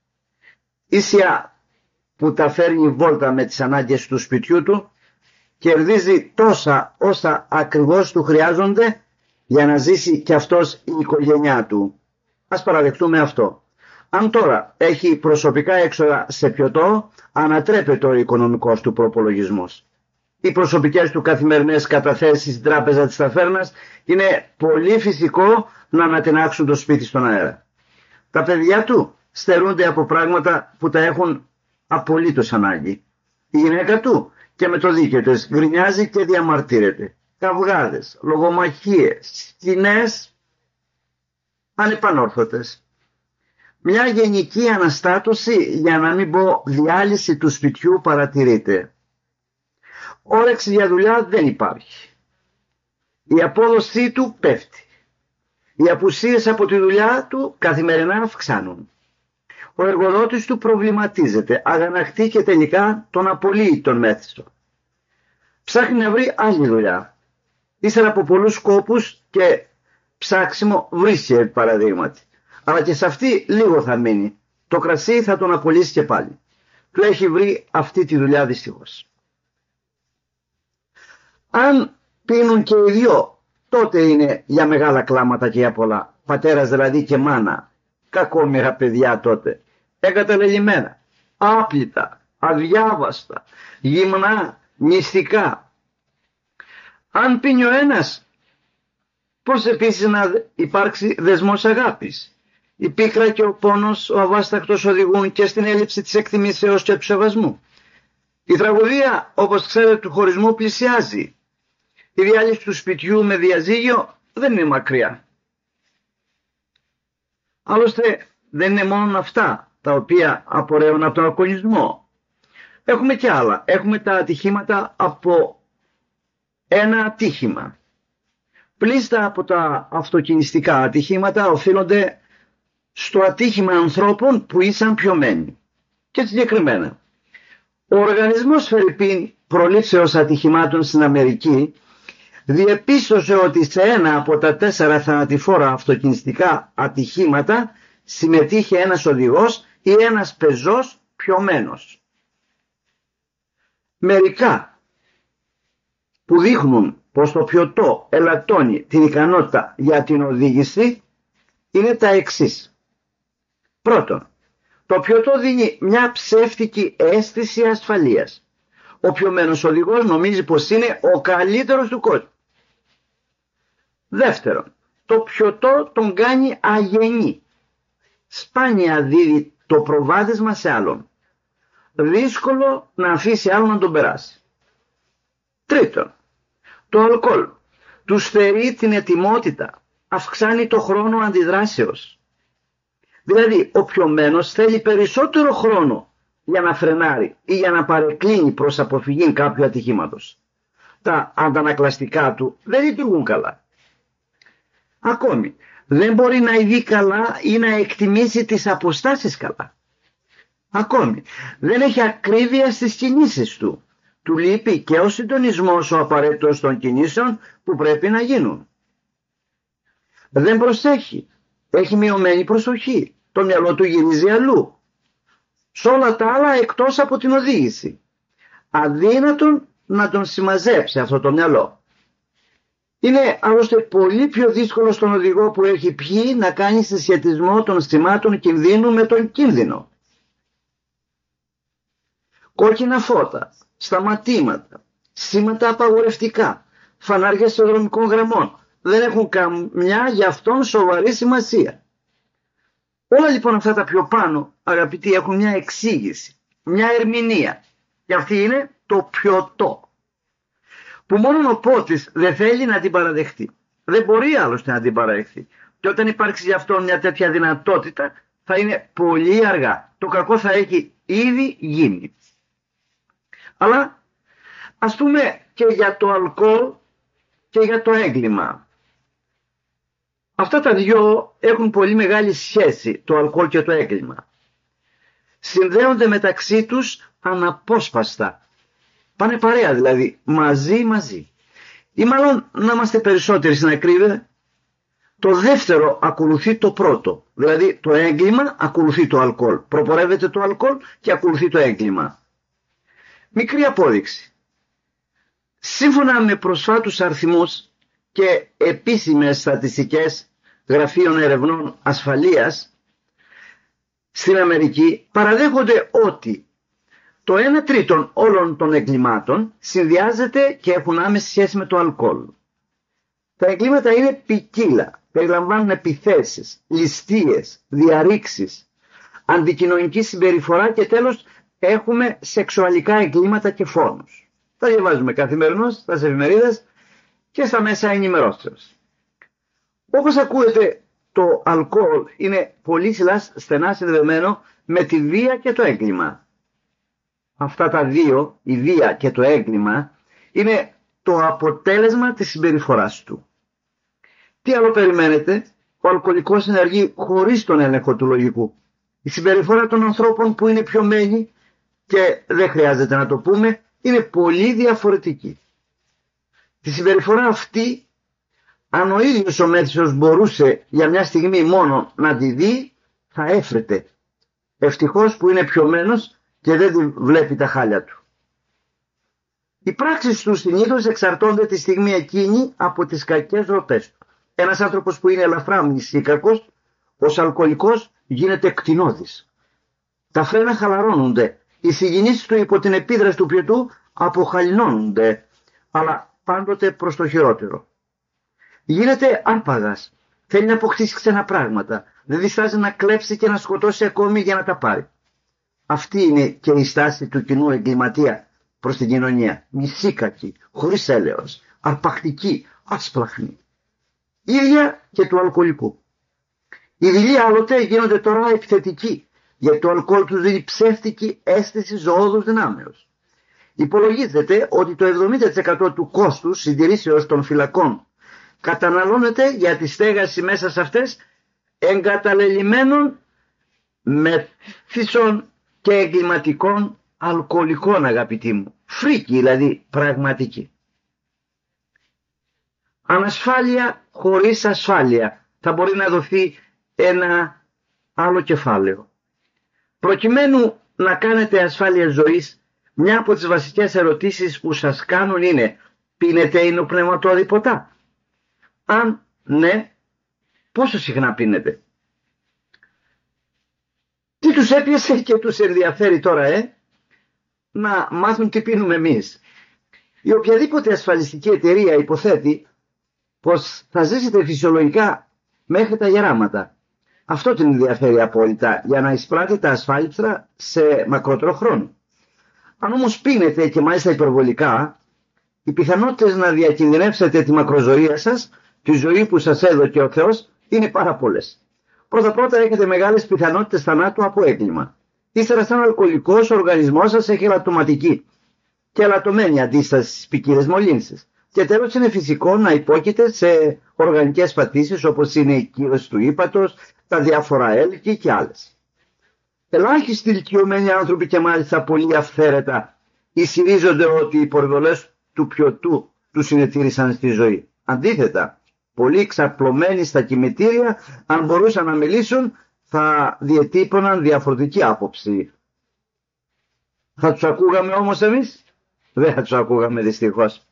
Speaker 1: ίσια που τα φέρνει βόλτα με τις ανάγκες του σπιτιού του, κερδίζει τόσα όσα ακριβώς του χρειάζονται για να ζήσει κι αυτός η οικογένειά του. Ας παραδεχτούμε αυτό. Αν τώρα έχει προσωπικά έξοδα σε πιωτό, ανατρέπεται ο οικονομικός του προπολογισμός. Οι προσωπικές του καθημερινές καταθέσεις στην τράπεζα της ταφέρνας είναι πολύ φυσικό να ανατινάξουν το σπίτι στον αέρα. Τα παιδιά του στερούνται από πράγματα που τα έχουν απολύτως ανάγκη. Η γυναίκα του, και με το δίκαιο της, γκρινιάζει και διαμαρτύρεται. Καυγάδες, λογομαχίες, σκηνές ανεπανόρθωτες. Μια γενική αναστάτωση, για να μην πω διάλυση του σπιτιού, παρατηρείται. Όρεξη για δουλειά δεν υπάρχει. Η απόδοσή του πέφτει. Οι απουσίες από τη δουλειά του καθημερινά αυξάνουν. Ο εργοδότης του προβληματίζεται, αγανακτεί και τελικά τον απολύει τον μέθιστο. Ψάχνει να βρει άλλη δουλειά. Ύστερα από πολλούς κόπους και ψάξιμο βρίσκει, παραδείγματι. Αλλά και σε αυτή λίγο θα μείνει. Το κρασί θα τον απολύσει και πάλι. Του έχει βρει αυτή τη δουλειά δυστυχώς. Αν πίνουν και οι δυο, τότε είναι για μεγάλα κλάματα και για πολλά. Πατέρας δηλαδή και μάνα, κακόμοιρα παιδιά τότε, εγκαταλελειμμένα, άπλυτα, αδιάβαστα, γυμνά, μυστικά. Αν πίνει ο ένας, πώς επίσης να υπάρξει δεσμός αγάπης. Η πίκρα και ο πόνος, ο αβάστακτος οδηγούν και στην έλλειψη της εκτιμήσεως και του σεβασμού. Η τραγωδία, όπως ξέρετε, του χωρισμού πλησιάζει. Η διάλυση του σπιτιού με διαζύγιο δεν είναι μακριά. Άλλωστε δεν είναι μόνο αυτά τα οποία απορρέουν από τον αλκοολισμό. Έχουμε και άλλα. Έχουμε τα ατυχήματα από ένα ατύχημα. Πλήστα από τα αυτοκινηστικά ατυχήματα οφείλονται στο ατύχημα ανθρώπων που ήσαν πιωμένοι. Και συγκεκριμένα, ο οργανισμός Φερρυπίν Προλήψεως Ατυχημάτων στην Αμερική διεπίστωσε ότι σε ένα από τα 4 θανατηφόρα αυτοκινηστικά ατυχήματα συμμετείχε ένας οδηγός ή ένας πεζός πιωμένος. Μερικά που δείχνουν πως το πιωτό ελαττώνει την ικανότητα για την οδήγηση είναι τα εξής. Πρώτον, το πιωτό δίνει μια ψεύτικη αίσθηση ασφαλείας. Ο πιωμένος οδηγός νομίζει πως είναι ο καλύτερος του κόσμου. Δεύτερον, το πιωτό τον κάνει αγενή. Σπάνια δίδει το προβάδισμα σε άλλον. δύσκολο να αφήσει άλλο να τον περάσει. Τρίτον, το αλκοόλ του στερεί την ετοιμότητα, αυξάνει το χρόνο αντιδράσεως. Δηλαδή, ο πιωμένος θέλει περισσότερο χρόνο για να φρενάρει ή για να παρεκκλίνει προς αποφυγή κάποιου ατυχήματος. Τα αντανακλαστικά του δεν λειτουργούν καλά. Ακόμη, δεν μπορεί να ειδεί καλά ή να εκτιμήσει τις αποστάσεις καλά. Ακόμη, δεν έχει ακρίβεια στις κινήσεις του. Του λείπει και ο συντονισμός ο απαραίτητος των κινήσεων που πρέπει να γίνουν. Δεν προσέχει. Έχει μειωμένη προσοχή. Το μυαλό του γυρίζει αλλού. Σε όλα τα άλλα εκτός από την οδήγηση. Αδύνατον να τον συμμαζέψει αυτό το μυαλό. Είναι άλλωστε πολύ πιο δύσκολο στον οδηγό που έχει πιει να κάνει συσχετισμό των σημάτων κινδύνου με τον κίνδυνο. Κόκκινα φώτα, σταματήματα, σήματα απαγορευτικά, φανάρια σιδηροδρομικών γραμμών δεν έχουν καμιά για αυτόν σοβαρή σημασία. Όλα λοιπόν αυτά τα πιο πάνω, αγαπητοί, έχουν μια εξήγηση, μια ερμηνεία. Και αυτή είναι το ποιοτό, που μόνο ο πότης δεν θέλει να την παραδεχτεί. Δεν μπορεί άλλωστε να την παραδεχτεί. Και όταν υπάρξει για αυτόν μια τέτοια δυνατότητα θα είναι πολύ αργά. Το κακό θα έχει ήδη γίνει. Αλλά ας πούμε και για το αλκοόλ και για το έγκλημα. Αυτά τα δυο έχουν πολύ μεγάλη σχέση, το αλκοόλ και το έγκλημα. Συνδέονται μεταξύ τους αναπόσπαστα. Πάνε παρέα δηλαδή, μαζί. Ή μάλλον να είμαστε περισσότεροι στην ακρίβεια, το δεύτερο ακολουθεί το πρώτο. Δηλαδή το έγκλημα ακολουθεί το αλκοόλ. Προπορεύεται το αλκοόλ και ακολουθεί το έγκλημα. Μικρή απόδειξη. Σύμφωνα με προσφάτους αριθμούς και επίσημες στατιστικές γραφείων ερευνών ασφαλείας στην Αμερική, παραδέχονται ότι το 1/3 όλων των εγκλημάτων συνδυάζεται και έχουν άμεση σχέση με το αλκοόλ. Τα εγκλήματα είναι ποικίλα, περιλαμβάνουν επιθέσεις, ληστείες, διαρρήξεις, αντικοινωνική συμπεριφορά και τέλος έχουμε σεξουαλικά εγκλήματα και φόνους. Τα διαβάζουμε καθημερινώς στις εφημερίδες και στα μέσα ενημερώσεως. Όπως ακούετε, το αλκοόλ είναι πολύ στενά συνδεδεμένο με τη βία και το έγκλημα. Αυτά τα δύο, η βία και το έγκλημα, είναι το αποτέλεσμα της συμπεριφοράς του. Τι άλλο περιμένετε? Ο αλκοολικός ενεργεί χωρίς τον έλεγχο του λογικού. Η συμπεριφορά των ανθρώπων που είναι πιωμένοι, και δεν χρειάζεται να το πούμε, είναι πολύ διαφορετική. Τη συμπεριφορά αυτή, αν ο ίδιος ο μέθησος μπορούσε για μια στιγμή μόνο να τη δει, θα έφρεται. Ευτυχώς που είναι πιωμένος και δεν βλέπει τα χάλια του. Οι πράξεις του συνήθως εξαρτώνται τη στιγμή εκείνη από τις κακές ροτές του. Ένας άνθρωπος που είναι ελαφρά μνησίκακος, ως αλκοολικός γίνεται κτηνώδης. Τα φρένα χαλαρώνονται. Οι συγκινήσεις του υπό την επίδραση του πιωτού αποχαλινώνονται, αλλά πάντοτε προς το χειρότερο. Γίνεται άρπαγας. Θέλει να αποκτήσει ξένα πράγματα. Δεν διστάζει να κλέψει και να σκοτώσει ακόμη για να τα πάρει. Αυτή είναι και η στάση του κοινού εγκληματία προς την κοινωνία. Μυσίκακη, χωρίς έλεος, αρπακτική, άσπλαχνη. Ίδια και του αλκοολικού. Οι δειλοί άλλοτε γίνονται τώρα επιθετικοί, γιατί το αλκοόλ τους δίνει ψεύτικη αίσθηση ζωώδους δυνάμεως. Υπολογίζεται ότι το 70% του κόστους συντηρήσεως των φυλακών καταναλώνεται για τη στέγαση μέσα σε αυτές εγκαταλελειμμένων μεθύσεων και εγκληματικών αλκοολικών, αγαπητοί μου. Φρίκη δηλαδή πραγματική. Ανασφάλεια χωρίς ασφάλεια. Θα μπορεί να δοθεί ένα άλλο κεφάλαιο. Προκειμένου να κάνετε ασφάλεια ζωής, μια από τις βασικές ερωτήσεις που σας κάνουν είναι: πίνετε υνοπνευματώδη ποτά? Αν ναι, πόσο συχνά πίνετε? Τι τους έπιασε και τους ενδιαφέρει τώρα, να μάθουν τι πίνουμε εμείς. Η οποιαδήποτε ασφαλιστική εταιρεία υποθέτει πως θα ζήσετε φυσιολογικά μέχρι τα γεράματα. Αυτό την ενδιαφέρει απόλυτα, για να εισπράττει τα ασφάλιστρα σε μακρότερο χρόνο. Αν όμως πίνετε και μάλιστα υπερβολικά, οι πιθανότητες να διακινδυνεύσετε τη μακροζωία σας, τη ζωή που σας έδωκε ο Θεός, είναι πάρα πολλές. Πρώτα-πρώτα έχετε μεγάλες πιθανότητες θανάτου από έγκλημα. Ύστερα, σαν αλκοολικός, ο οργανισμός σας έχει ελαττωματική και ελαττωμένη αντίσταση στις ποικίλες μολύνσεις. Και τέλος, είναι φυσικό να υπόκειται σε οργανικές παθήσεις όπως είναι η κύρωση του ύπατος, τα διάφορα έλκη και άλλες. Ελάχιστοι ηλικιωμένοι άνθρωποι και μάλιστα πολύ αυθαίρετα ισχυρίζονται ότι οι πορδολές του πιωτού τους συνετήρησαν στη ζωή. Αντίθετα, πολλοί ξαπλωμένοι στα κημητήρια, αν μπορούσαν να μιλήσουν, θα διετύπωναν διαφορετική άποψη. Θα τους ακούγαμε όμως εμείς? Δεν θα τους ακούγαμε δυστυχώς.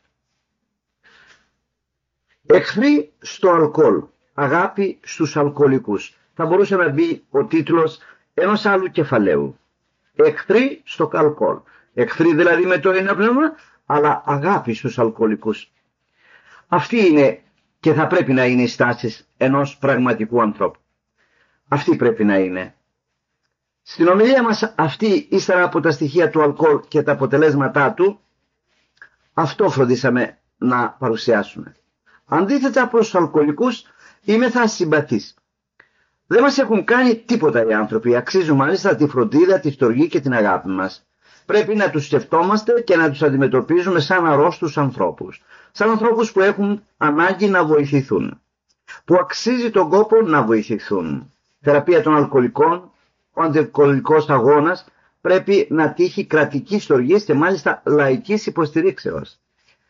Speaker 1: Εχθροί στο αλκοόλ, αγάπη στους αλκοολικούς. Θα μπορούσε να μπει ο τίτλος ενός άλλου κεφαλαίου. Εχθροί στο αλκοόλ. Εχθροί δηλαδή με το ένα πνεύμα, αλλά αγάπη στους αλκοολικούς. Αυτή είναι και θα πρέπει να είναι οι στάσεις ενός πραγματικού ανθρώπου. Αυτή πρέπει να είναι. Στην ομιλία μας αυτή, ύστερα από τα στοιχεία του αλκοόλ και τα αποτελέσματά του, αυτό φροντίσαμε να παρουσιάσουμε. Αντίθετα από τους αλκοολικούς, είμαι θα συμπαθής. Δεν μας έχουν κάνει τίποτα οι άνθρωποι, αξίζουν μάλιστα τη φροντίδα, τη στοργή και την αγάπη μας. Πρέπει να τους σκεφτόμαστε και να τους αντιμετωπίζουμε σαν αρρώστους ανθρώπους. Σαν ανθρώπους που έχουν ανάγκη να βοηθηθούν. Που αξίζει τον κόπο να βοηθηθούν. Θεραπεία των αλκοολικών, ο αντιαλκοολικός αγώνας πρέπει να τύχει κρατικής στοργής και μάλιστα λαϊκής υποστηρίξεως.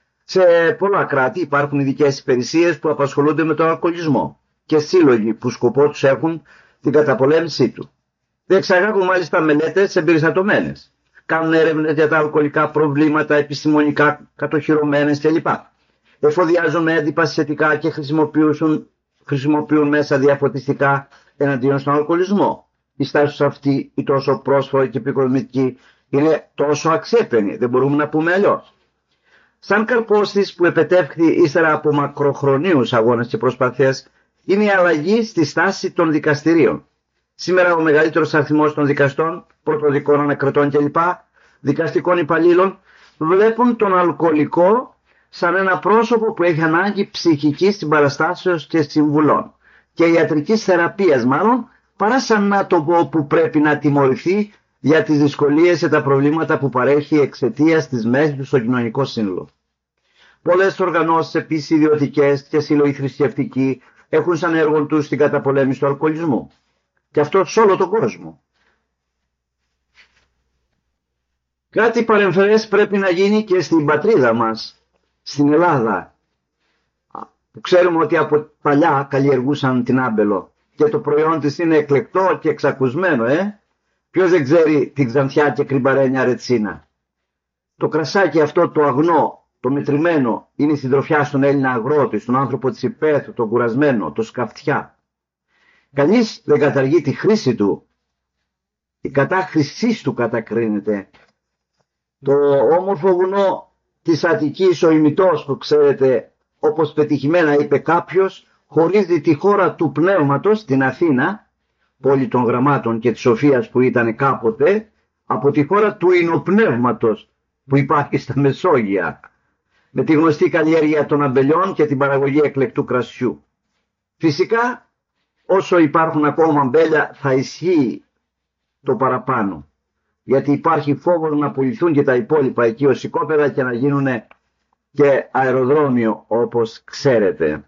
Speaker 1: Σε πολλά κράτη υπάρχουν ειδικές υπηρεσίες που απασχολούνται με τον αλκοολισμό και σύλλογοι που σκοπό τους έχουν την καταπολέμησή του. Διεξαγάγουν μάλιστα μελέτες εμπεριστατωμένες. Κάνουν έρευνες για τα αλκοολικά προβλήματα, επιστημονικά κατοχυρωμένες κλπ. Εφοδιάζουν με έντυπα σχετικά και χρησιμοποιούν μέσα διαφωτιστικά εναντίον στον αλκοολισμό. Η στάση τους αυτή, η τόσο πρόσφορη και επικοδομητική, είναι τόσο αξέπαινη, δεν μπορούμε να πούμε αλλιώς. Σαν καρπός της που επετεύχθη ύστερα από μακροχρονίους αγώνες και προσπάθειες, είναι η αλλαγή στη στάση των δικαστηρίων. Σήμερα ο μεγαλύτερος αριθμός των δικαστών, πρωτοδικών ανακριτών κλπ. Δικαστικών υπαλλήλων βλέπουν τον αλκοολικό σαν ένα πρόσωπο που έχει ανάγκη ψυχικής συμπαραστάσεως και συμβουλών και ιατρικής θεραπείας μάλλον, παρά σαν άτομο που πρέπει να τιμωρηθεί για τις δυσκολίες και τα προβλήματα που παρέχει εξαιτίας της μέσης του στο κοινωνικό σύνολο. Πολλές οργανώσεις επίσης ιδιωτικές και σύλλογοι θρησκευτικοί έχουν σαν έργο τους την καταπολέμηση του αλκοολισμού. Και αυτό σε όλο τον κόσμο. Κάτι παρεμφερές πρέπει να γίνει και στην πατρίδα μας, στην Ελλάδα, που ξέρουμε ότι από παλιά καλλιεργούσαν την άμπελο και το προϊόν της είναι εκλεκτό και εξακουσμένο, Ποιος δεν ξέρει την Ξανθιά και κρυμπαρένια ρετσίνα. Το κρασάκι αυτό το αγνό, το μετρημένο, είναι η συντροφιά στον Έλληνα αγρότη, στον άνθρωπο της υπαίθρου, τον κουρασμένο, το σκαφτιά. Κανείς δεν καταργεί τη χρήση του. Η κατάχρησή του κατακρίνεται. Το όμορφο βουνό της Αττικής, ο ημιτός που ξέρετε, όπως πετυχημένα είπε κάποιος, χωρίζει τη χώρα του πνεύματος, την Αθήνα, πόλη των γραμμάτων και της σοφίας που ήταν κάποτε, από τη χώρα του ινοπνεύματος που υπάρχει στα Μεσόγεια, με τη γνωστή καλλιέργεια των αμπελιών και την παραγωγή εκλεκτού κρασιού. Φυσικά, όσο υπάρχουν ακόμα αμπέλια θα ισχύει το παραπάνω, γιατί υπάρχει φόβος να πουληθούν και τα υπόλοιπα εκεί ως οικόπεδα και να γίνουν και αεροδρόμιο όπως ξέρετε.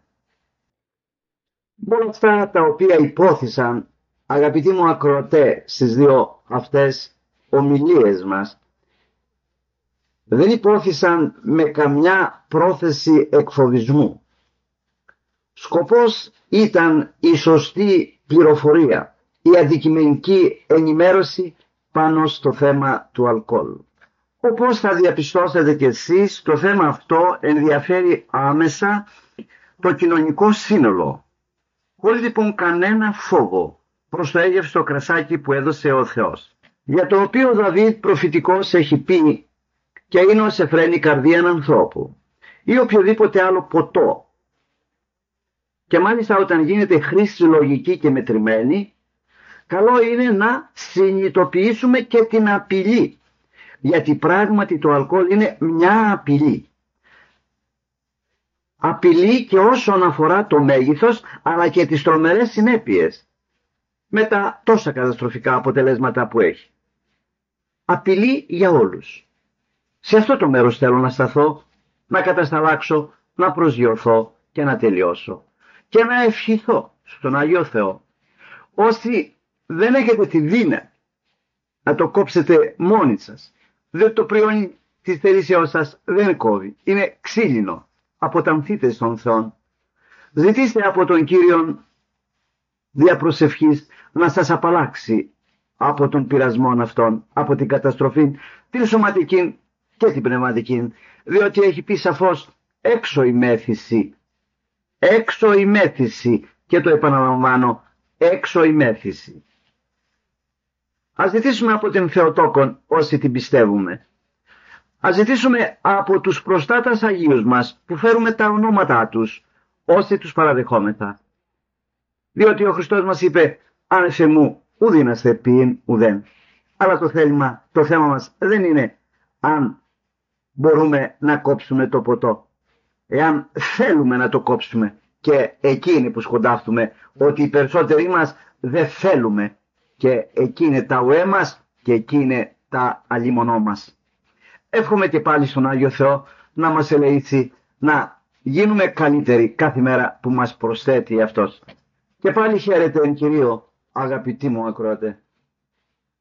Speaker 1: Όλα αυτά τα οποία υπόθησαν, αγαπητοί μου ακροατέ, στις δύο αυτές ομιλίες μας, δεν υπόθησαν με καμιά πρόθεση εκφοβισμού. Σκοπός ήταν η σωστή πληροφορία, η αντικειμενική ενημέρωση πάνω στο θέμα του αλκοόλ. Όπως θα διαπιστώσετε κι εσείς, το θέμα αυτό ενδιαφέρει άμεσα το κοινωνικό σύνολο, χωρίς λοιπόν κανένα φόβο προς το έγευστο κρασάκι που έδωσε ο Θεός, για το οποίο ο Δαβίδ προφητικός έχει πει και είναι ως εφραίνει καρδίαν ανθρώπου ή οποιοδήποτε άλλο ποτό. Και μάλιστα όταν γίνεται χρήση λογική και μετρημένη, καλό είναι να συνειδητοποιήσουμε και την απειλή. Γιατί πράγματι το αλκοόλ είναι μια απειλή. Απειλή και όσον αφορά το μέγεθος, αλλά και τις τρομερές συνέπειες με τα τόσα καταστροφικά αποτελέσματα που έχει. Απειλή για όλους. Σε αυτό το μέρος θέλω να σταθώ, να κατασταλάξω, να προσγειωθώ και να τελειώσω. Και να ευχηθώ στον Αγίο Θεό, όσοι δεν έχετε τη δύναμη να το κόψετε μόνοι σας, διότι το πριόνι της θερήσεώς σας δεν κόβει, είναι ξύλινο, αποταμθείτε στον Θεό. Ζητήστε από τον Κύριον δια προσευχής να σας απαλλάξει από τον πειρασμό αυτόν, από την καταστροφή, την σωματική και την πνευματική, διότι έχει πει σαφώς έξω η μέθηση. Έξω η μέθηση, και το επαναλαμβάνω, έξω η μέθηση. Ας ζητήσουμε από την Θεοτόκον όσοι την πιστεύουμε. Ας ζητήσουμε από τους προστάτας Αγίους μας που φέρουμε τα ονόματά τους όσοι τους παραδεχόμεθα. Διότι ο Χριστός μας είπε «Άνεσε μου ουδίναστε ποιήν ουδέν». Αλλά το θέμα μας δεν είναι αν μπορούμε να κόψουμε το ποτό. Εάν θέλουμε να το κόψουμε, και εκεί είναι που σκοντάφτουμε, ότι οι περισσότεροι μας δεν θέλουμε, και εκεί είναι τα ουέ μας και εκεί είναι τα αλίμονό μας. Εύχομαι και πάλι στον Άγιο Θεό να μας ελεήσει να γίνουμε καλύτεροι κάθε μέρα που μας προσθέτει Αυτός. Και πάλι χαίρετε εν Κυρίω, αγαπητοί μου ακροατέ.